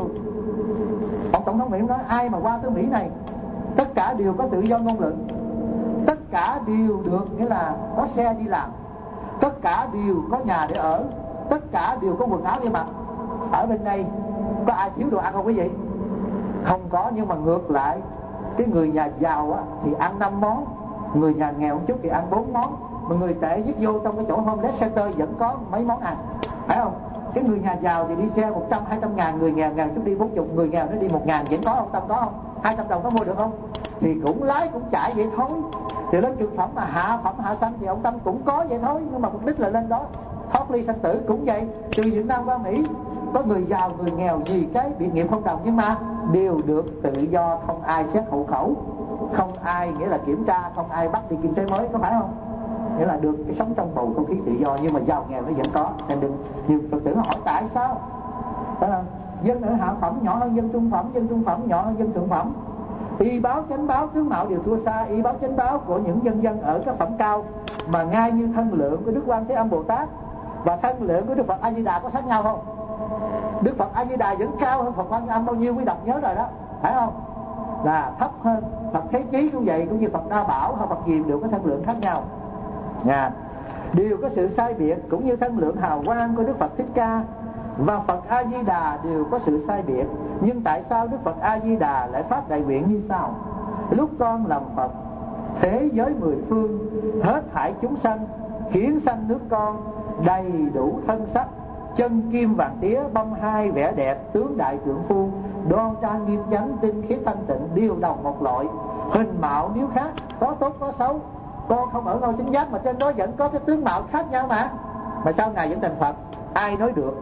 ông Tổng thống Mỹ nói ai mà qua tới Mỹ này tất cả đều có tự do ngôn luận, tất cả đều được, nghĩa là có xe đi làm, tất cả đều có nhà để ở, tất cả đều có quần áo để mặc. Ở bên đây có ai thiếu đồ ăn không quý vị? Không có. Nhưng mà ngược lại, cái người nhà giàu á, thì ăn năm món, người nhà nghèo một chút thì ăn bốn món. Mà người tệ nhất vô trong cái chỗ homeless center vẫn có mấy món ăn, phải không? Cái người nhà giàu thì đi xe một trăm, hai trăm ngàn, người nghèo nghèo chút đi bốn mươi, người nghèo nó đi một ngàn, vẫn có không? Tâm có không? Hai trăm đồng có mua được không? Thì cũng lái cũng chạy vậy thôi. Thì lên cực phẩm mà hạ phẩm hạ sanh thì ông Tâm cũng có vậy thôi. Nhưng mà mục đích là lên đó thoát ly sanh tử. Cũng vậy, từ Việt Nam qua Mỹ có người giàu người nghèo vì cái biệt nghiệp không đồng, nhưng mà đều được tự do, không ai xét hộ khẩu, không ai nghĩa là kiểm tra, không ai bắt đi kinh tế mới, có phải không? Nghĩa là được cái sống trong bầu không khí tự do. Nhưng mà giàu nghèo nó vẫn có. Nên đừng, nhiều Phật tử hỏi tại sao, phải không? Dân ở hạ phẩm nhỏ hơn dân trung phẩm, dân trung phẩm nhỏ hơn dân thượng phẩm. Y báo chánh báo tướng mạo đều thua xa. Y báo chánh báo của những nhân dân ở các phẩm cao mà ngay như thân lượng của Đức Quan Thế Âm Bồ Tát và thân lượng của Đức Phật A Di Đà có khác nhau không? Đức Phật A Di Đà vẫn cao hơn Phật Quan Âm bao nhiêu, quý đọc nhớ rồi đó, phải không? Là thấp hơn. Phật Thế Chí cũng vậy, cũng như Phật Đa Bảo hay Phật Diệm đều có thân lượng khác nhau. Nha. Đều có sự sai biệt, cũng như thân lượng hào quang của Đức Phật Thích Ca và Phật A Di Đà đều có sự sai biệt. Nhưng tại sao Đức Phật A Di Đà lại phát đại nguyện như sau: lúc con làm Phật, thế giới mười phương hết thảy chúng sanh, khiến sanh nước con đầy đủ thân sắc, chân kim vàng tía, bông hai vẻ đẹp, tướng đại trượng phu, đoan trang nghiêm chánh, tinh khiết thanh tịnh, đều đồng một loại. Hình mạo nếu khác, có tốt có xấu. Con không ở ngôi chánh giác mà trên đó vẫn có cái tướng mạo khác nhau mà Mà sao Ngài vẫn thành Phật? Ai nói được?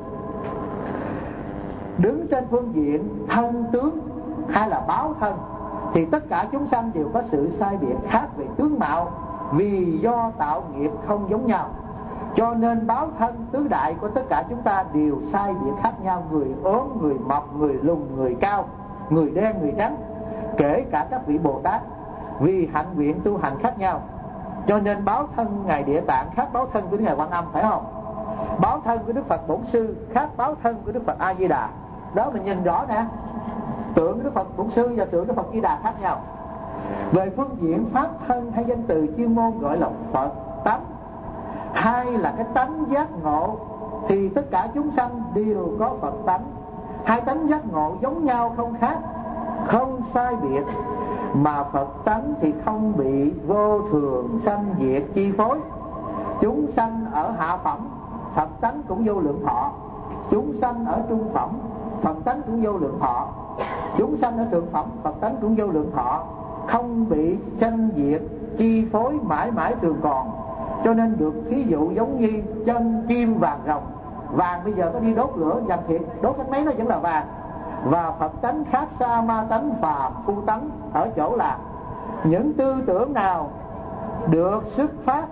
Đứng trên phương diện thân tướng hay là báo thân thì tất cả chúng sanh đều có sự sai biệt khác về tướng mạo, vì do tạo nghiệp không giống nhau. Cho nên báo thân tứ đại của tất cả chúng ta đều sai biệt khác nhau. Người ốm, người mập, người lùn, người cao, người đen, người trắng, kể cả các vị Bồ Tát, vì hạnh nguyện tu hành khác nhau. Cho nên báo thân Ngài Địa Tạng khác báo thân của Ngài Quan Âm, phải không? Báo thân của Đức Phật Bổn Sư khác báo thân của Đức Phật A Di Đà. Đó mình nhìn rõ nè. Tượng của Đức Phật Bổn Sư và tượng Đức Phật Di Đà khác nhau. Về phương diện pháp thân hay danh từ chuyên môn gọi là Phật tánh, hay là cái tánh giác ngộ, thì tất cả chúng sanh đều có Phật tánh. Hai tánh giác ngộ giống nhau không khác, không sai biệt, mà Phật tánh thì không bị vô thường sanh diệt chi phối. Chúng sanh ở hạ phẩm, Phật tánh cũng vô lượng thọ. Chúng sanh ở trung phẩm, Phật tánh cũng vô lượng thọ. Chúng sanh ở thượng phẩm, Phật tánh cũng vô lượng thọ, không bị sanh diệt chi phối, mãi mãi thường còn. Cho nên được thí dụ giống như chân kim vàng rồng. Vàng bây giờ có đi đốt lửa vàng thiệt, đốt cái mấy nó vẫn là vàng. Và Phật tánh khác xa ma tánh, phàm phu tánh ở chỗ là những tư tưởng nào được xuất phát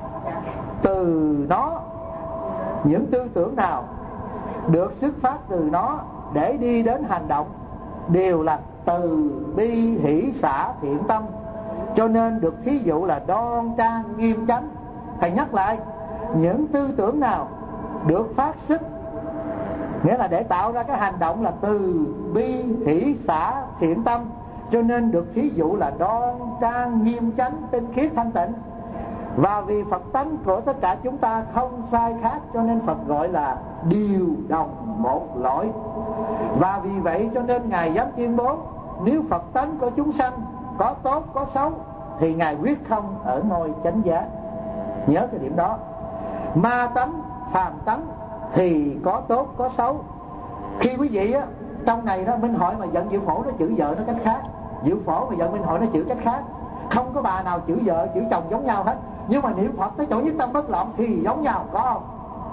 từ nó, những tư tưởng nào được xuất phát từ nó để đi đến hành động đều là từ bi hỷ xả thiện tâm. Cho nên được thí dụ là đoan trang nghiêm chánh. Thầy nhắc lại, những tư tưởng nào được phát xuất, nghĩa là để tạo ra cái hành động, là từ bi hỷ xả thiện tâm. Cho nên được thí dụ là đoan trang nghiêm chánh, tinh khiết thanh tịnh. Và vì Phật tánh của tất cả chúng ta không sai khác, cho nên Phật gọi là điều đồng một loại. Và vì vậy cho nên Ngài dám tuyên bố, nếu Phật tánh của chúng sanh có tốt có xấu thì Ngài quyết không ở ngôi chánh giác. Nhớ cái điểm đó. Ma tánh, phàm tánh thì có tốt có xấu. Khi quý vị á, trong này đó Minh Hội mà giận Diệu Phổ, nó chửi vợ nó cách khác. Diệu Phổ mà giận Minh Hội nó chửi cách khác. Không có bà nào chửi vợ chửi chồng giống nhau hết. Nhưng mà niệm Phật tới chỗ nhất tâm bất loạn thì giống nhau, có không?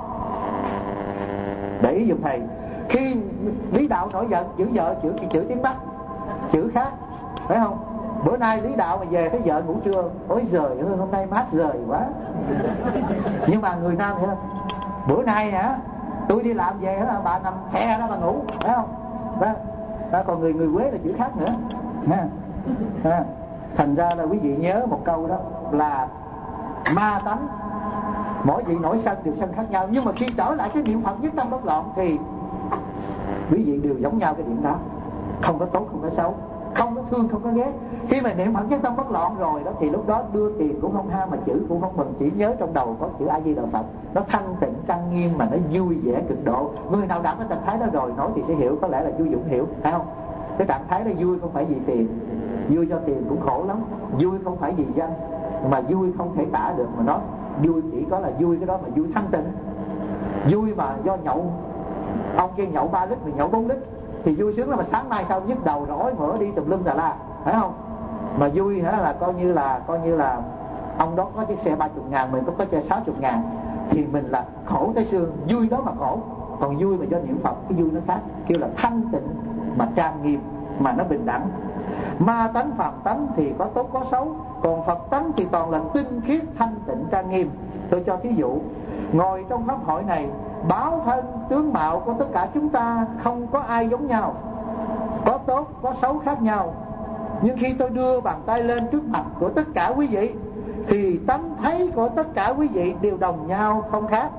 Để ý dùm thầy. Khi Lý Đạo nổi giận chửi vợ chửi chửi tiếng Bắc, chửi khác, phải không? Bữa nay Lý Đạo mà về thấy vợ ngủ trưa, ôi giời ơi hôm nay mát rời quá. Nhưng mà người Nam thì không. Bữa nay hả, tôi đi làm về đó, bà nằm phe đó bà ngủ, phải không? Đó. Đó, còn người người Quế là chữ khác nữa. Nha. Đó. Thành ra là quý vị nhớ một câu đó là ma tánh, mỗi vị nổi sân đều sân khác nhau. Nhưng mà khi trở lại cái niệm Phật nhất tâm bất loạn thì quý vị đều giống nhau cái điểm đó. Không có tốt, không có xấu, không có thương, không có ghét. Khi mà niệm Phật nhất tâm bất loạn rồi đó thì lúc đó đưa tiền cũng không ham, mà chữ cũng không mừng, chỉ nhớ trong đầu có chữ A Di Đà Phật. Nó thanh tịnh trang nghiêm mà nó vui vẻ cực độ. Người nào đạt cái trạng thái đó rồi nói thì sẽ hiểu, có lẽ là vui Dũng hiểu, phải không? Cái trạng thái đó vui không phải vì tiền, vui cho tiền cũng khổ lắm. Vui không phải vì danh, mà vui không thể tả được. Mà nó vui chỉ có là vui cái đó mà vui thanh tịnh. Vui mà do nhậu, ông kia nhậu ba lít, mình nhậu bốn lít thì vui sướng lắm. Mà sáng mai sau nhức đầu rồi ói mỡ đi tùm lum tà la, phải không? Mà vui hả là coi như là coi như là ông đó có chiếc xe ba mươi ngàn, mình có có xe sáu mươi ngàn thì mình là khổ tới xương. Vui đó mà khổ. Còn vui mà do niệm Phật cái vui nó khác, kêu là thanh tịnh mà trang nghiêm, mà nó bình đẳng. Ma tánh phàm tánh thì có tốt có xấu, còn Phật tánh thì toàn là tinh khiết thanh tịnh trang nghiêm. Tôi cho thí dụ, ngồi trong pháp hội này, báo thân tướng mạo của tất cả chúng ta không có ai giống nhau, có tốt có xấu khác nhau. Nhưng khi tôi đưa bàn tay lên trước mặt của tất cả quý vị thì tánh thấy của tất cả quý vị đều đồng nhau không khác.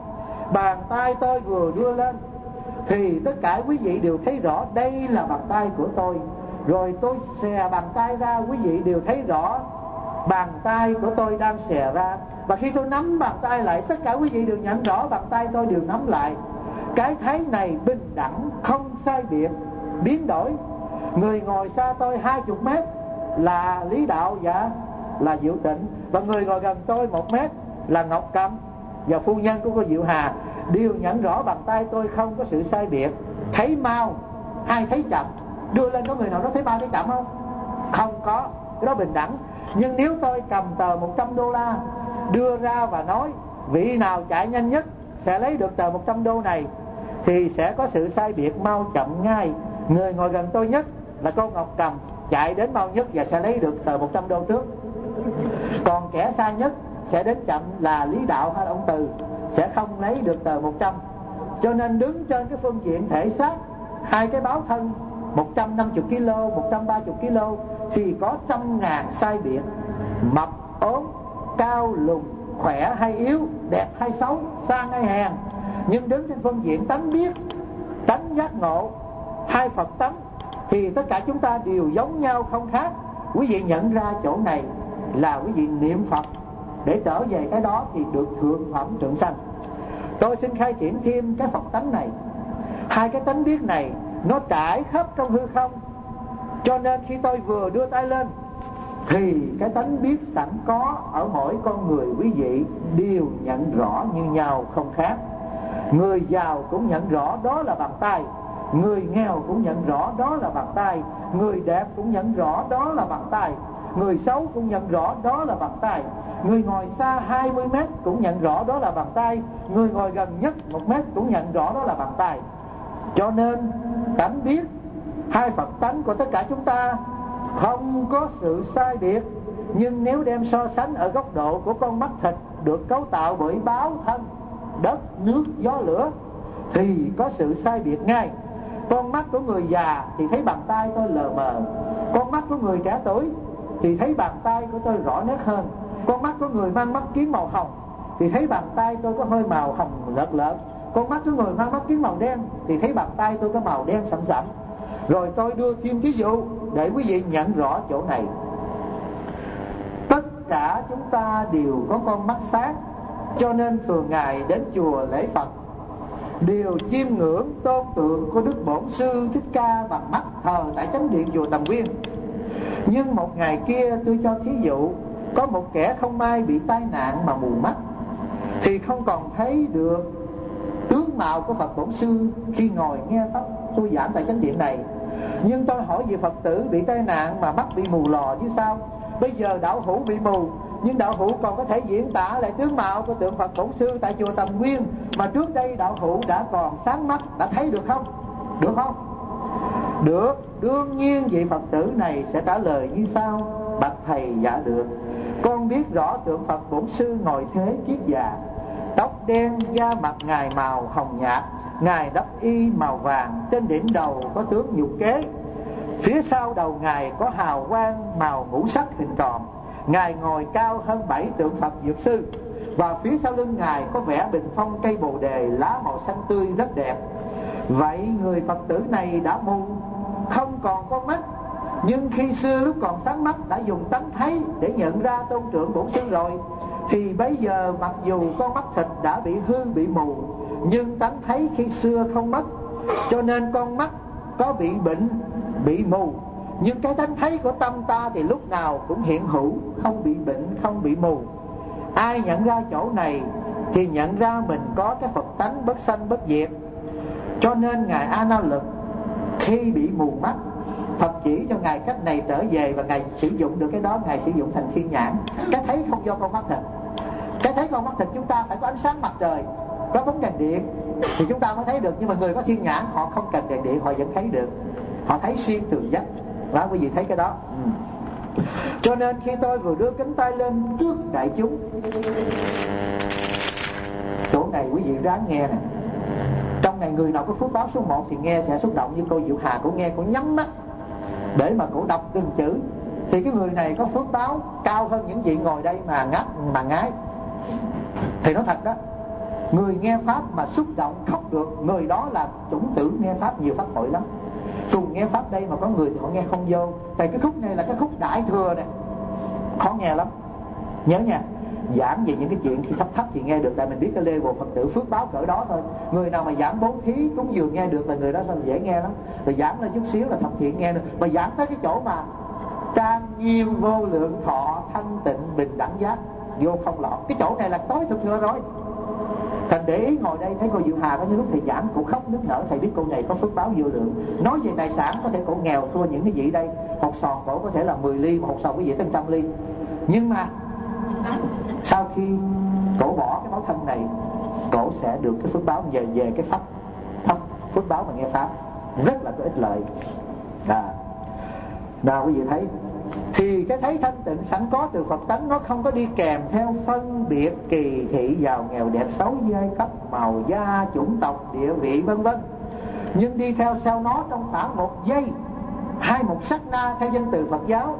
Bàn tay tôi vừa đưa lên thì tất cả quý vị đều thấy rõ đây là bàn tay của tôi. Rồi tôi xè bàn tay ra, quý vị đều thấy rõ bàn tay của tôi đang xè ra. Và khi tôi nắm bàn tay lại, tất cả quý vị đều nhận rõ bàn tay tôi đều nắm lại. Cái thấy này bình đẳng, không sai biệt, biến đổi. Người ngồi xa tôi hai chục mét là Lý Đạo và là Diệu Tịnh, và người ngồi gần tôi một mét là Ngọc Cầm và phu nhân của cô Diệu Hà, đều nhận rõ bàn tay tôi không có sự sai biệt. Thấy mau hay thấy chậm, đưa lên có người nào đó thấy mau thấy chậm không? Không có, cái đó bình đẳng. Nhưng nếu tôi cầm tờ một trăm đô la đưa ra và nói vị nào chạy nhanh nhất sẽ lấy được tờ một trăm đô này, thì sẽ có sự sai biệt mau chậm ngay. Người ngồi gần tôi nhất là cô Ngọc Cầm chạy đến mau nhất và sẽ lấy được tờ một trăm đô trước. Còn kẻ xa nhất sẽ đến chậm là Lý Đạo hay là ông Từ, sẽ không lấy được tờ một trăm. Cho nên đứng trên cái phương diện thể xác, hai cái báo thân một trăm năm mươi ki lô, một trăm ba mươi ki lô thì có trăm ngàn sai biệt. Mập ốm, cao lùn, khỏe hay yếu, đẹp hay xấu, sang hay hèn. Nhưng đứng trên phương diện tánh biết, tánh giác ngộ, hai Phật tánh, thì tất cả chúng ta đều giống nhau không khác. Quý vị nhận ra chỗ này là quý vị niệm Phật để trở về cái đó thì được thượng phẩm thượng sanh. Tôi xin khai triển thêm cái Phật tánh này. Hai cái tánh biết này nó trải khắp trong hư không, cho nên khi tôi vừa đưa tay lên thì cái tánh biết sẵn có ở mỗi con người quý vị đều nhận rõ như nhau không khác. Người giàu cũng nhận rõ đó là bàn tay, người nghèo cũng nhận rõ đó là bàn tay, người đẹp cũng nhận rõ đó là bàn tay, người xấu cũng nhận rõ đó là bàn tay, người ngồi xa hai mươi mét cũng nhận rõ đó là bàn tay, người ngồi gần nhất một mét cũng nhận rõ đó là bàn tay. Cho nên tánh biết, hai Phật tánh của tất cả chúng ta không có sự sai biệt. Nhưng nếu đem so sánh ở góc độ của con mắt thịt được cấu tạo bởi báo thân, đất, nước, gió, lửa, thì có sự sai biệt ngay. Con mắt của người già thì thấy bàn tay tôi lờ mờ, con mắt của người trẻ tuổi thì thấy bàn tay của tôi rõ nét hơn, con mắt của người mang mắt kiến màu hồng thì thấy bàn tay tôi có hơi màu hồng lợt lợt, con mắt của người mang mắt kiến màu đen thì thấy bàn tay tôi có màu đen sẫm sẫm. Rồi tôi đưa thêm ví dụ để quý vị nhận rõ chỗ này. Tất cả chúng ta đều có con mắt sáng, cho nên thường ngày đến chùa lễ Phật đều chiêm ngưỡng tôn tượng của Đức Bổn Sư Thích Ca bằng mắt thờ tại chánh điện chùa Tầm Quyên. Nhưng một ngày kia tôi cho thí dụ, có một kẻ không may bị tai nạn mà mù mắt, thì không còn thấy được tướng mạo của Phật Bổn Sư khi ngồi nghe pháp tôi giảng tại chánh điện này. Nhưng tôi hỏi vị Phật tử bị tai nạn mà mắt bị mù lò chứ sao? Bây giờ đạo hữu bị mù, nhưng đạo hữu còn có thể diễn tả lại tướng mạo của tượng Phật Bổn Sư tại chùa Tầm Quyên mà trước đây đạo hữu đã còn sáng mắt, đã thấy được không? Được không? Được. Đương nhiên vị Phật tử này sẽ trả lời như sau: bạch thầy, dạ được. Con biết rõ tượng Phật Bổn Sư ngồi thế kiết già, tóc đen, da mặt ngài màu hồng nhạt, ngài đắp y màu vàng, trên đỉnh đầu có tướng nhục kế, phía sau đầu ngài có hào quang màu ngũ sắc hình tròn. Ngài ngồi cao hơn bảy tượng Phật Dược Sư, và phía sau lưng ngài có vẽ bình phong cây bồ đề lá màu xanh tươi rất đẹp. Vậy người Phật tử này đã mù, không còn con mắt, nhưng khi xưa lúc còn sáng mắt đã dùng tánh thấy để nhận ra tôn trưởng Bổn Sư rồi, thì bây giờ mặc dù con mắt thịt đã bị hư bị mù, nhưng tánh thấy khi xưa không mất. Cho nên con mắt có bị bệnh, bị mù, nhưng cái tánh thấy của tâm ta thì lúc nào cũng hiện hữu, không bị bệnh, không bị mù. Ai nhận ra chỗ này thì nhận ra mình có cái Phật tánh bất sanh bất diệt. Cho nên ngài A Na Lực khi bị mù mắt, Phật chỉ cho ngài cách này trở về, và ngài sử dụng được cái đó, ngài sử dụng thành thiên nhãn. Cái thấy không do con mắt thịt. Cái thấy con mắt thịt chúng ta phải có ánh sáng mặt trời, có bóng đèn điện thì chúng ta mới thấy được. Nhưng mà người có thiên nhãn họ không cần đèn điện, họ vẫn thấy được. Họ thấy xuyên tường vách. Đó, quý vị thấy cái đó. ừ. Cho nên khi tôi vừa đưa cánh tay lên trước đại chúng, chỗ này quý vị ráng nghe nè. Trong này người nào có phước báo số một thì nghe sẽ xúc động, như cô Diệu Hà, cô nghe cô nhắm mắt để mà cô đọc từng chữ, thì cái người này có phước báo cao hơn những vị ngồi đây mà ngáp mà ngái. Thì nói thật đó, Người nghe pháp mà xúc động khóc được, người đó là chủng tử nghe pháp nhiều pháp hội lắm. Cùng nghe pháp đây mà có người thì họ nghe không vô. Tại cái khúc này là cái khúc đại thừa này, khó nghe lắm. Nhớ nha, giảng về những cái chuyện khi thấp thấp thì nghe được, tại mình biết cái level Phật tử phước báo cỡ đó thôi. Người nào mà giảng bố thí cúng dường nghe được là người đó là dễ nghe lắm. Rồi giảng lên chút xíu là thập thiện nghe được. Mà giảng tới cái chỗ mà trang nghiêm vô lượng thọ thanh tịnh bình đẳng giác vô không lọt, cái chỗ này là tối thực thừa rồi. Thành để ý ngồi đây thấy cô Diệu Hà có những lúc thầy giảng cũng khóc nức nở, thầy biết cô này có phước báo vô lượng. Nói về tài sản có thể cổ nghèo thua những cái vị đây, hột sòn cổ có thể là mười ly, mà hột sòn quý vị tới trăm ly. Nhưng mà sau khi cổ bỏ cái báo thân này, cổ sẽ được cái phước báo về về cái pháp, pháp phước báo mà nghe pháp rất là có ích lợi. À, nào quý vị thấy thì cái thấy thanh tịnh sẵn có từ Phật tánh, nó không có đi kèm theo phân biệt kỳ thị giàu nghèo đẹp xấu giai cấp màu da chủng tộc địa vị vân vân, nhưng đi theo sau nó trong khoảng một giây hay một sát na theo danh từ Phật giáo.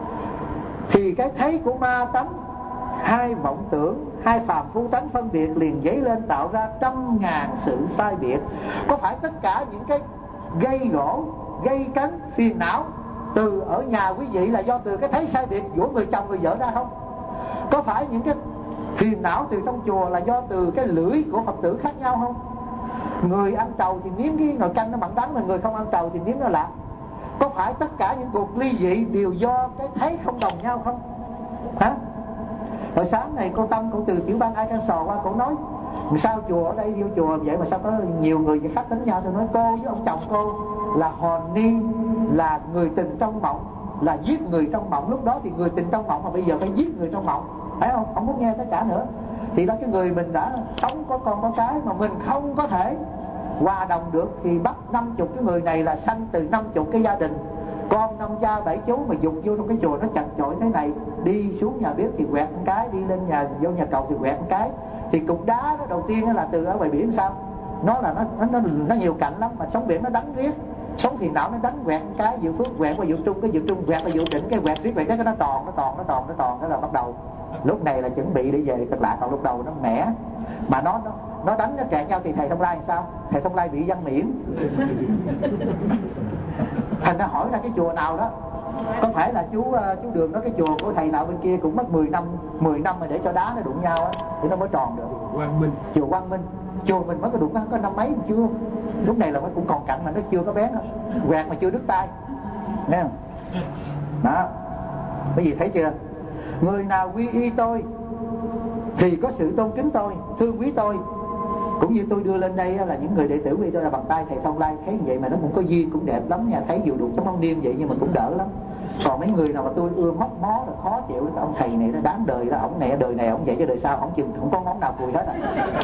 Thì cái thấy của ma tánh, hai vọng tưởng, hai phàm phu tánh phân biệt liền dấy lên, tạo ra trăm ngàn sự sai biệt. Có phải tất cả những cái gây gỗ, gây cấn, phiền não từ ở nhà quý vị là do từ cái thấy sai biệt giữa người chồng người vợ ra không? Có phải những cái phiền não từ trong chùa là do từ cái lưỡi của Phật tử khác nhau không? Người ăn trầu thì nếm cái nồi canh nó mặn đắng, mà người không ăn trầu thì nếm nó lạ. Có phải tất cả những cuộc ly dị đều do cái thấy không đồng nhau không? Hả? Hồi sáng này cô Tâm, cô từ tiểu bang Ai Can Sò qua, cô nói sao chùa ở đây vô chùa vậy mà sao có nhiều người khác tính nhau. Tôi nói cô với ông chồng cô là hồn ni, là người tình trong mộng, là giết người trong mộng. Lúc đó thì người tình trong mộng mà bây giờ phải giết người trong mộng, phải không? Không muốn nghe tất cả nữa. Thì đó, cái người mình đã sống có con có cái mà mình không có thể hòa đồng được thì bắt năm chục cái người này là sanh từ năm chục cái gia đình, con năm cha bảy chú mà dục vô trong cái chùa nó chật chội thế này. Đi xuống nhà bếp thì quẹt một cái, đi lên nhà vô nhà cầu thì quẹt một cái. Thì cục đá đó đầu tiên là từ ở ngoài biển sao? Nó là nó nó nó nhiều cạnh lắm, mà sóng biển nó đánh riết, sóng phiền não nó đánh quẹt một cái, dự phước quẹt qua dự trung, cái dự trung quẹt qua dự đỉnh, cái quẹt riết quẹt cái nó tròn nó tròn nó tròn nó tròn, đó là bắt đầu lúc này là chuẩn bị để về Cực Lạc. Còn lúc đầu nó mẻ mà nó nó nó đánh nó kẹt nhau thì thầy Thông Lai làm sao? Thầy Thông Lai bị văn miễn. Thành ra hỏi ra cái chùa nào đó, có phải là chú chú Đường nói cái chùa của thầy nào bên kia cũng mất mười năm mười năm mà để cho đá nó đụng nhau á thì nó mới tròn được. Quang Minh, chùa Quang Minh, chùa mình mới có đụng có năm mấy chưa, lúc này là nó cũng còn cạnh mà nó chưa có bén, quẹt mà chưa đứt tay, nghe không? Đó, cái gì thấy chưa? Người nào quy y tôi thì có sự tôn kính tôi, thương quý tôi. Cũng như tôi đưa lên đây là những người đệ tử quy tôi là bằng tay thầy Thông Lai, thấy vậy mà nó cũng có duyên, cũng đẹp lắm nha. Thấy dù đụng trong ông niêm vậy nhưng mà cũng đỡ lắm. Còn mấy người nào mà tôi ưa móc mó là khó chịu, ông thầy này nó đáng đời đó, ông này đời này ông vậy cho đời sau ông chừng không có ngón nào cùi hết à.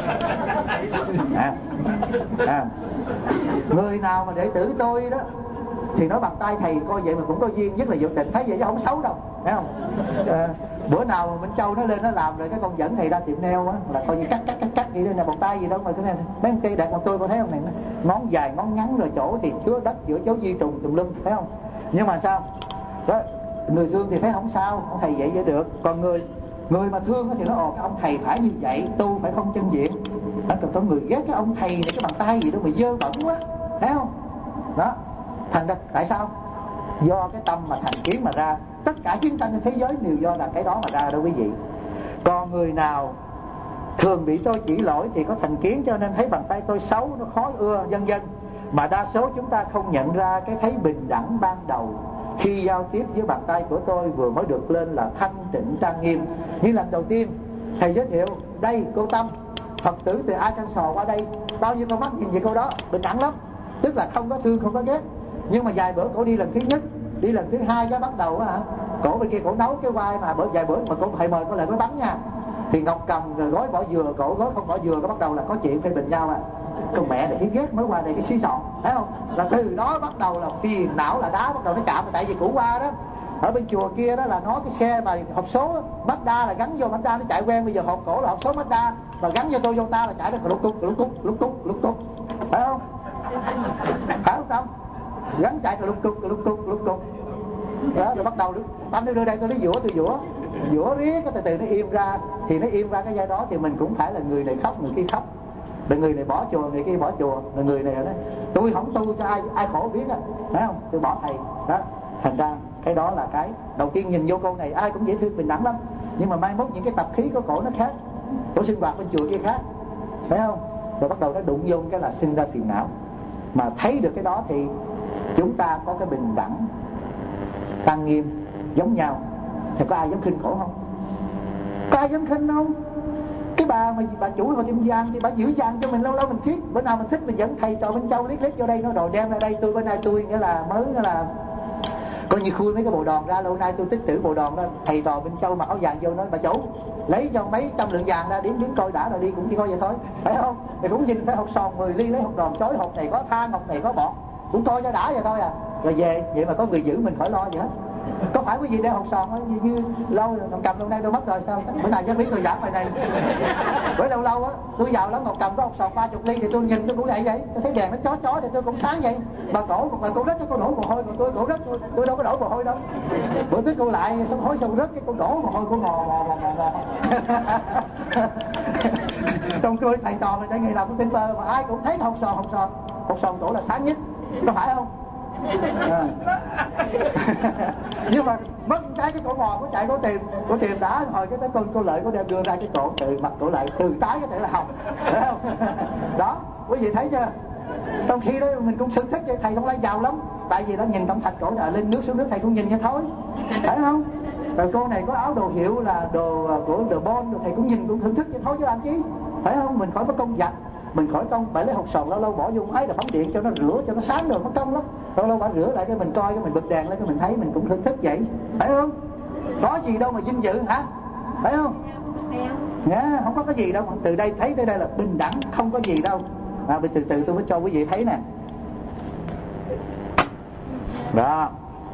À, à. Người nào mà đệ tử tôi đó thì nói bằng tay thầy coi vậy mà cũng có duyên, nhất là Diệu Tịnh, thấy vậy chứ không xấu đâu, thấy không? À, bữa nào mà Minh Châu nó lên nó làm rồi cái con dẫn thầy ra tiệm nail á, là coi như cắt cắt cắt cắt đi đây nè, bàn tay gì đâu mà thế này mấy cây đẹp còn tôi có thấy không này, ngón dài ngón ngắn rồi chỗ thì chứa đất giữa chấu di trùng tùm lum, thấy không? Nhưng mà sao đó, người thương thì thấy không sao, ông thầy vậy vậy được. Còn người người mà thương thì nó ồ cái ông thầy phải như vậy, tu phải không chân diện. Đó, còn có người ghét cái ông thầy này cái bàn tay gì đó mà dơ bẩn quá, thấy không? Đó, thành ra tại sao? Do cái tâm mà thành kiến mà ra. Tất cả chiến tranh trên thế giới đều do là cái đó mà ra đâu quý vị. Còn người nào thường bị tôi chỉ lỗi thì có thành kiến, cho nên thấy bàn tay tôi xấu, nó khó ưa, vân vân. Mà đa số chúng ta không nhận ra cái thấy bình đẳng ban đầu khi giao tiếp với bàn tay của tôi vừa mới được lên là thanh tịnh trang nghiêm. Như lần đầu tiên thầy giới thiệu đây cô Tâm, Phật tử từ Ai Can Sò qua đây, bao nhiêu con mắt nhìn về cô đó, bình đẳng lắm, tức là không có thương không có ghét. Nhưng mà vài bữa cổ đi lần thứ nhất, đi lần thứ hai cái bắt đầu á hả, cổ bên kia cổ nấu cái vai mà bữa vài bữa mà cổ thầy mời có lại mới bắn nha, thì Ngọc cầm rồi gói vỏ dừa, cổ gói không vỏ dừa, cái bắt đầu là có chuyện phê bình nhau à. Con mẹ này thấy ghét mới qua đây cái xí sọn, thấy không? Là từ đó bắt đầu là phiền não, là đá bắt đầu nó chạm. Tại vì cũ qua đó ở bên chùa kia đó là nó cái xe mà hộp số Mazda là gắn vô Mazda nó chạy quen, bây giờ hộp cổ là hộp số Mazda mà gắn vô Toyota là chạy được lúc túc lúc túc lúc túc lúc túc, phải không? Phải không Tâm? Gắn chạy lúc túc lúc túc lúc túc đó, rồi bắt đầu Tâm đưa đây tôi lấy dũa, tôi dũa dũa riết cái từ từ nó im ra, thì nó im ra cái giai đó thì mình cũng phải là người này khóc người kia khóc, Rồi người này bỏ chùa, người kia bỏ chùa, rồi người này đó tôi không tu cho ai ai khổ biết á, phải không? Tôi bỏ thầy đó. Thành ra cái đó là cái đầu tiên nhìn vô cô này ai cũng dễ thương bình đẳng lắm, nhưng mà mai mốt những cái tập khí của cổ nó khác, cổ sinh hoạt bên chùa kia khác, phải không? Rồi bắt đầu nó đụng vô cái là sinh ra phiền não. Mà thấy được cái đó thì chúng ta có cái bình đẳng tăng nghiêm giống nhau thì có ai dám khinh khổ không? Có ai dám khinh không? Cái bà mà bà chủ vào tiệm vàng thì bà giữ vàng cho mình, lâu lâu mình thiết, bữa nào mình thích mình dẫn thầy trò bên Châu liếc liếc vô đây nó đồ đem ra đây, tôi bên đây tôi nghĩa là mới nghĩa là coi như khui mấy cái bộ đòn ra, lâu nay tôi tích trữ bộ đòn đó, thầy trò bên Châu mặc áo vàng vô nói bà chủ lấy cho mấy trăm lượng vàng ra điểm điểm coi đã rồi đi, cũng chỉ coi vậy thôi, phải không? Thì cũng nhìn thấy hột sòn mười ly lấy hột đòn chối, hột này có than, hột này có bọt, cũng coi cho đã vậy thôi à, rồi về vậy mà có người giữ mình khỏi lo gì hết. Có phải quý vị đeo hột sòn á, như, như lâu rồi cầm lâu nay đâu mất rồi sao? Bữa nào chắc biết tôi giảng bài này. Bữa lâu lâu á, tôi vào lắm, một cầm có hột sòn ba chục ly thì tôi nhìn tôi cũng vậy vậy, tôi thấy đèn nó chó chó thì tôi cũng sáng vậy. Bà cổ một là cô rớt cho cô đổ mồ hôi, còn tôi cổ rớt tôi, tôi đâu có đổ mồ hôi đâu. Bữa tới cô lại xong hối xong rớt cái cô đổ mồ hôi cô ngò ngò ngò ngò ngò. Trong tôi thầy trò mình đây ngày nào cũng tin tơ mà ai cũng thấy hột sòn hột sòn hột sòn cổ là sáng nhất, có phải không? À. Nhưng mà mất cái cái cổ mò có chạy cổ tìm cổ tìm đã hồi cái tới con cô Lợi có đem đưa ra cái cổ từ mặt cổ lại từ tái có thể là hồng, phải không? Đó quý vị thấy chưa? Trong khi đó mình cũng sửng thích, thầy không lấy giàu lắm tại vì nó nhìn tổng thạch cổ là lên nước xuống nước thầy cũng nhìn như thôi, phải không? Rồi cô này có áo đồ hiệu là đồ của The Bond rồi thầy cũng nhìn cũng thưởng thức như thôi chứ làm chi, phải không? Mình khỏi có công giặt, mình khỏi công phải lấy hột sòn lâu lâu bỏ vô ấy là bấm điện cho nó rửa cho nó sáng rồi mất công lắm, lâu lâu bà rửa lại cái mình coi cái mình bật đèn lên cái mình thấy mình cũng thưởng thức vậy, phải không? Có gì đâu mà vinh dự hả, phải không? Nha, không có cái gì đâu, từ đây thấy tới đây là bình đẳng, không có gì đâu. À, từ từ tôi mới cho quý vị thấy nè. Đó,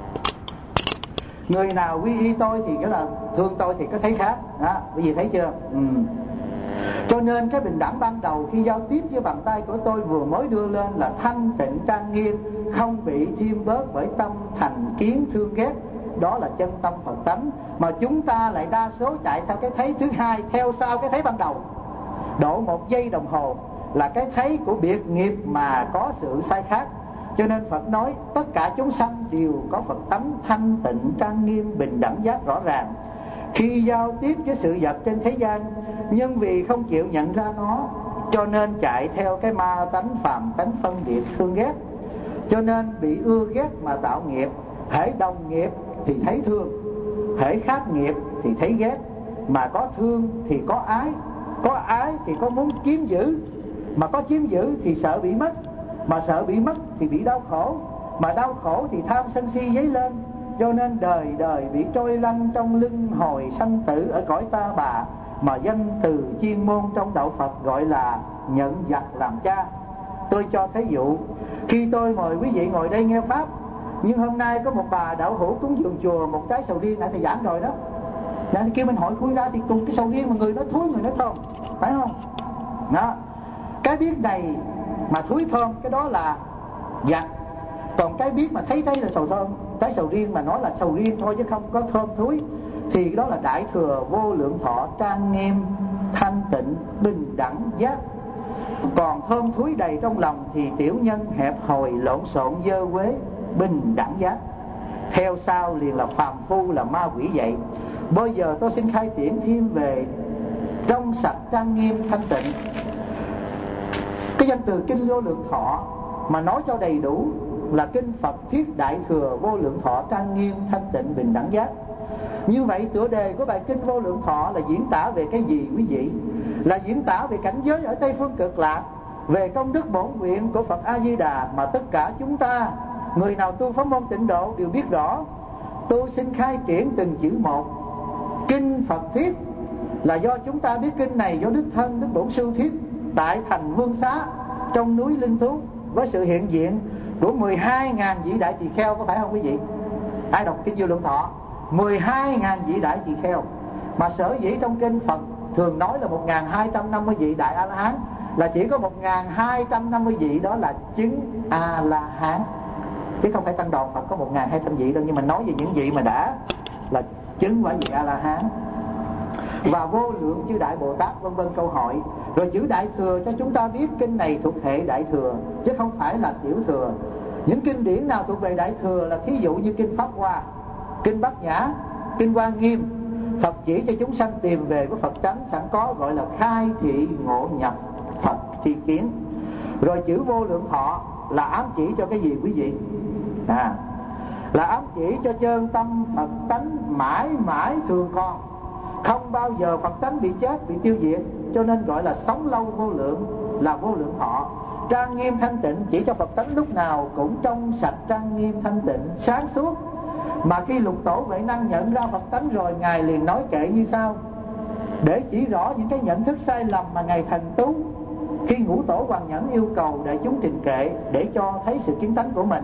người nào quy y tôi thì cái là thương tôi thì có thấy khác đó, quý vị thấy chưa? Ừ. Cho nên cái bình đẳng ban đầu khi giao tiếp với bàn tay của tôi vừa mới đưa lên là thanh tịnh trang nghiêm, không bị thiêm bớt bởi tâm thành kiến thương ghét, đó là chân tâm Phật tánh. Mà chúng ta lại đa số chạy theo cái thấy thứ hai, theo sau cái thấy ban đầu độ một giây đồng hồ là cái thấy của biệt nghiệp mà có sự sai khác. Cho nên Phật nói tất cả chúng sanh đều có Phật tánh thanh tịnh trang nghiêm bình đẳng giác rõ ràng. Khi giao tiếp với sự vật trên thế gian, nhưng vì không chịu nhận ra nó, cho nên chạy theo cái ma tánh phàm tánh phân biệt thương ghét, cho nên bị ưa ghét mà tạo nghiệp. Hễ đồng nghiệp thì thấy thương, hễ khác nghiệp thì thấy ghét. Mà có thương thì có ái, có ái thì có muốn chiếm giữ, mà có chiếm giữ thì sợ bị mất, mà sợ bị mất thì bị đau khổ, mà đau khổ thì tham sân si dấy lên. Cho nên đời đời bị trôi lăn trong luân hồi sanh tử ở cõi ta bà, mà danh từ chuyên môn trong đạo Phật gọi là nhận giặc làm cha. Tôi cho thí dụ, khi tôi mời quý vị ngồi đây nghe pháp, nhưng hôm nay có một bà đạo hữu cúng dường chùa một trái sầu riêng, nãy thầy giảng rồi đó, nãy thầy kêu mình hỏi khui ra thì cùng cái sầu riêng mà người nó thúi người nó thơm, phải không? Đó, cái biết này mà thúi thơm cái đó là giặc. Còn cái biết mà thấy đây là sầu thơm, trái sầu riêng mà nói là sầu riêng thôi chứ không có thơm thúi, thì đó là đại thừa vô lượng thọ trang nghiêm thanh tịnh bình đẳng giác. Còn thơm thúi đầy trong lòng thì tiểu nhân hẹp hòi lộn xộn dơ quế bình đẳng giác. Theo sau liền là phàm phu là ma quỷ vậy. Bây giờ tôi xin khai triển thêm về trong sạch trang nghiêm thanh tịnh. Cái danh từ kinh vô lượng thọ mà nói cho đầy đủ là kinh Phật thuyết đại thừa vô lượng thọ trang nghiêm thanh tịnh bình đẳng giác. Như vậy tựa đề của bài kinh vô lượng thọ là diễn tả về cái gì quý vị? Là diễn tả về cảnh giới ở Tây Phương Cực Lạc, về công đức bổn nguyện của Phật A Di Đà mà tất cả chúng ta người nào tu pháp môn tịnh độ đều biết rõ. Tôi xin khai triển từng chữ một. Kinh Phật thuyết là do chúng ta biết kinh này do Đức Thân Đức Bổn Sư thuyết tại thành Vương Xá trong núi Linh Thú, với sự hiện diện của mười hai nghìn vị đại tỳ kheo, có phải không quý vị? Ai đọc kinh vô lượng thọ mười hai nghìn vị đại tỳ kheo, mà sở dĩ trong kinh Phật thường nói là một nghìn hai trăm năm mươi vị đại A-la-hán, là chỉ có một nghìn hai trăm năm mươi vị đó là chứng A-la-hán, chứ không phải tăng đoàn Phật có một nghìn hai trăm vị đâu. Nhưng mà nói về những vị mà đã là chứng quả vị A-la-hán. và vô lượng chư Đại Bồ Tát vân vân câu hỏi. Rồi chữ Đại Thừa cho chúng ta biết kinh này thuộc hệ Đại Thừa chứ không phải là Tiểu Thừa. Những kinh điển nào thuộc về Đại Thừa là thí dụ như kinh Pháp Hoa, kinh Bát Nhã, kinh Hoa Nghiêm. Phật chỉ cho chúng sanh tìm về với Phật tánh sẵn có, gọi là khai thị ngộ nhập Phật tri kiến. Rồi chữ Vô Lượng Thọ là ám chỉ cho cái gì quý vị? À, là ám chỉ cho chân tâm Phật tánh mãi mãi thường còn, không bao giờ Phật tánh bị chết, bị tiêu diệt, cho nên gọi là sống lâu vô lượng, là Vô Lượng Thọ. Trang nghiêm thanh tịnh chỉ cho Phật tánh lúc nào cũng trong sạch, trang nghiêm thanh tịnh, sáng suốt. Mà khi Lục Tổ Huệ Năng nhận ra Phật tánh rồi, Ngài liền nói kệ như sau, để chỉ rõ những cái nhận thức sai lầm mà Ngài thành tú. Khi Ngũ Tổ Hoàng Nhẫn yêu cầu đại chúng trình kệ để cho thấy sự kiến tánh của mình.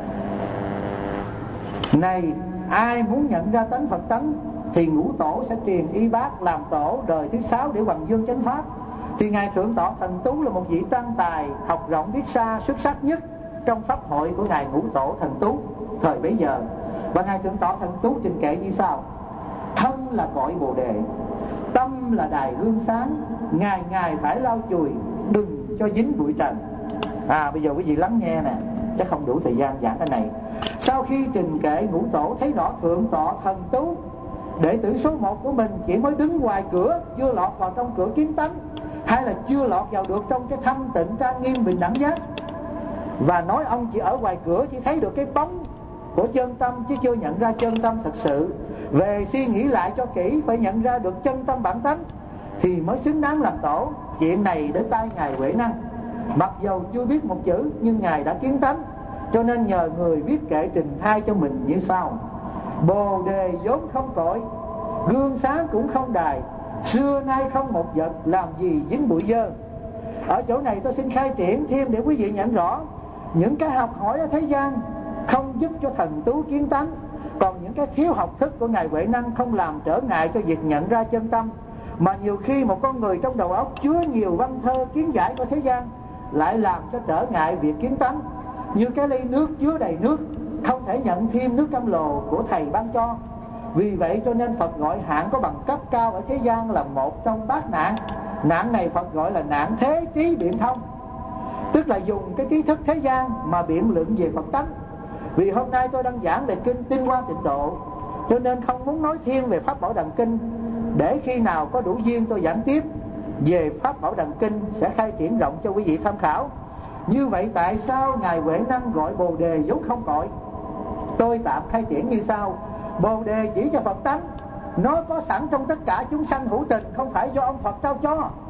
Này, ai muốn nhận ra tánh Phật tánh thì Ngũ Tổ sẽ truyền y bát làm tổ đời thứ sáu để hoằng dương chánh pháp. Thì Ngài Thượng Tọa Thần Tú là một vị tăng tài, học rộng biết xa, xuất sắc nhất trong pháp hội của Ngài Ngũ Tổ Thần Tú thời bấy giờ. Và Ngài Thượng Tọa Thần Tú trình kệ như sau: thân là cội Bồ Đề, tâm là đài gương sáng, ngày ngày phải lau chùi, đừng cho dính bụi trần. À, bây giờ quý vị lắng nghe nè, chắc không đủ thời gian giảng cái này. Sau khi trình kệ, Ngũ Tổ thấy rõ Thượng Tọa Thần Tú, đệ tử số một của mình chỉ mới đứng ngoài cửa, chưa lọt vào trong cửa kiến tánh, hay là chưa lọt vào được trong cái thanh tịnh trang nghiêm bình đẳng giác, và nói ông chỉ ở ngoài cửa, chỉ thấy được cái bóng của chân tâm chứ chưa nhận ra chân tâm thật sự. Về suy nghĩ lại cho kỹ, phải nhận ra được chân tâm bản tánh thì mới xứng đáng làm tổ. Chuyện này đến tay Ngài Huệ Năng, mặc dầu chưa biết một chữ nhưng Ngài đã kiến tánh, cho nên nhờ người viết kệ trình thay cho mình như sau: Bồ Đề vốn không cội, gương sáng cũng không đài, xưa nay không một vật, làm gì dính bụi dơ. Ở chỗ này tôi xin khai triển thêm để quý vị nhận rõ, những cái học hỏi ở thế gian không giúp cho thần tú kiến tánh, còn những cái thiếu học thức của Ngài Huệ Năng không làm trở ngại cho việc nhận ra chân tâm. Mà nhiều khi một con người trong đầu óc chứa nhiều văn thơ kiến giải của thế gian lại làm cho trở ngại việc kiến tánh. Như cái ly nước chứa đầy nước, không thể nhận thêm nước cam lồ của thầy ban cho. Vì vậy cho nên Phật gọi hạng có bằng cấp cao ở thế gian là một trong bát nạn. Nạn này Phật gọi là nạn thế trí biện thông, tức là dùng cái trí thức thế gian mà biện luận về Phật tánh. Vì hôm nay tôi đang giảng về kinh Tinh Hoa Tịnh Độ, cho nên không muốn nói thêm về Pháp Bảo Đằng Kinh. Để khi nào có đủ duyên tôi giảng tiếp về Pháp Bảo Đằng Kinh, sẽ khai triển rộng cho quý vị tham khảo. Như vậy tại sao Ngài Huệ Năng gọi Bồ Đề vốn không cội? Tôi tạm khai triển như sau: Bồ Đề chỉ cho Phật tánh, nó có sẵn trong tất cả chúng sanh hữu tình, không phải do ông Phật trao cho.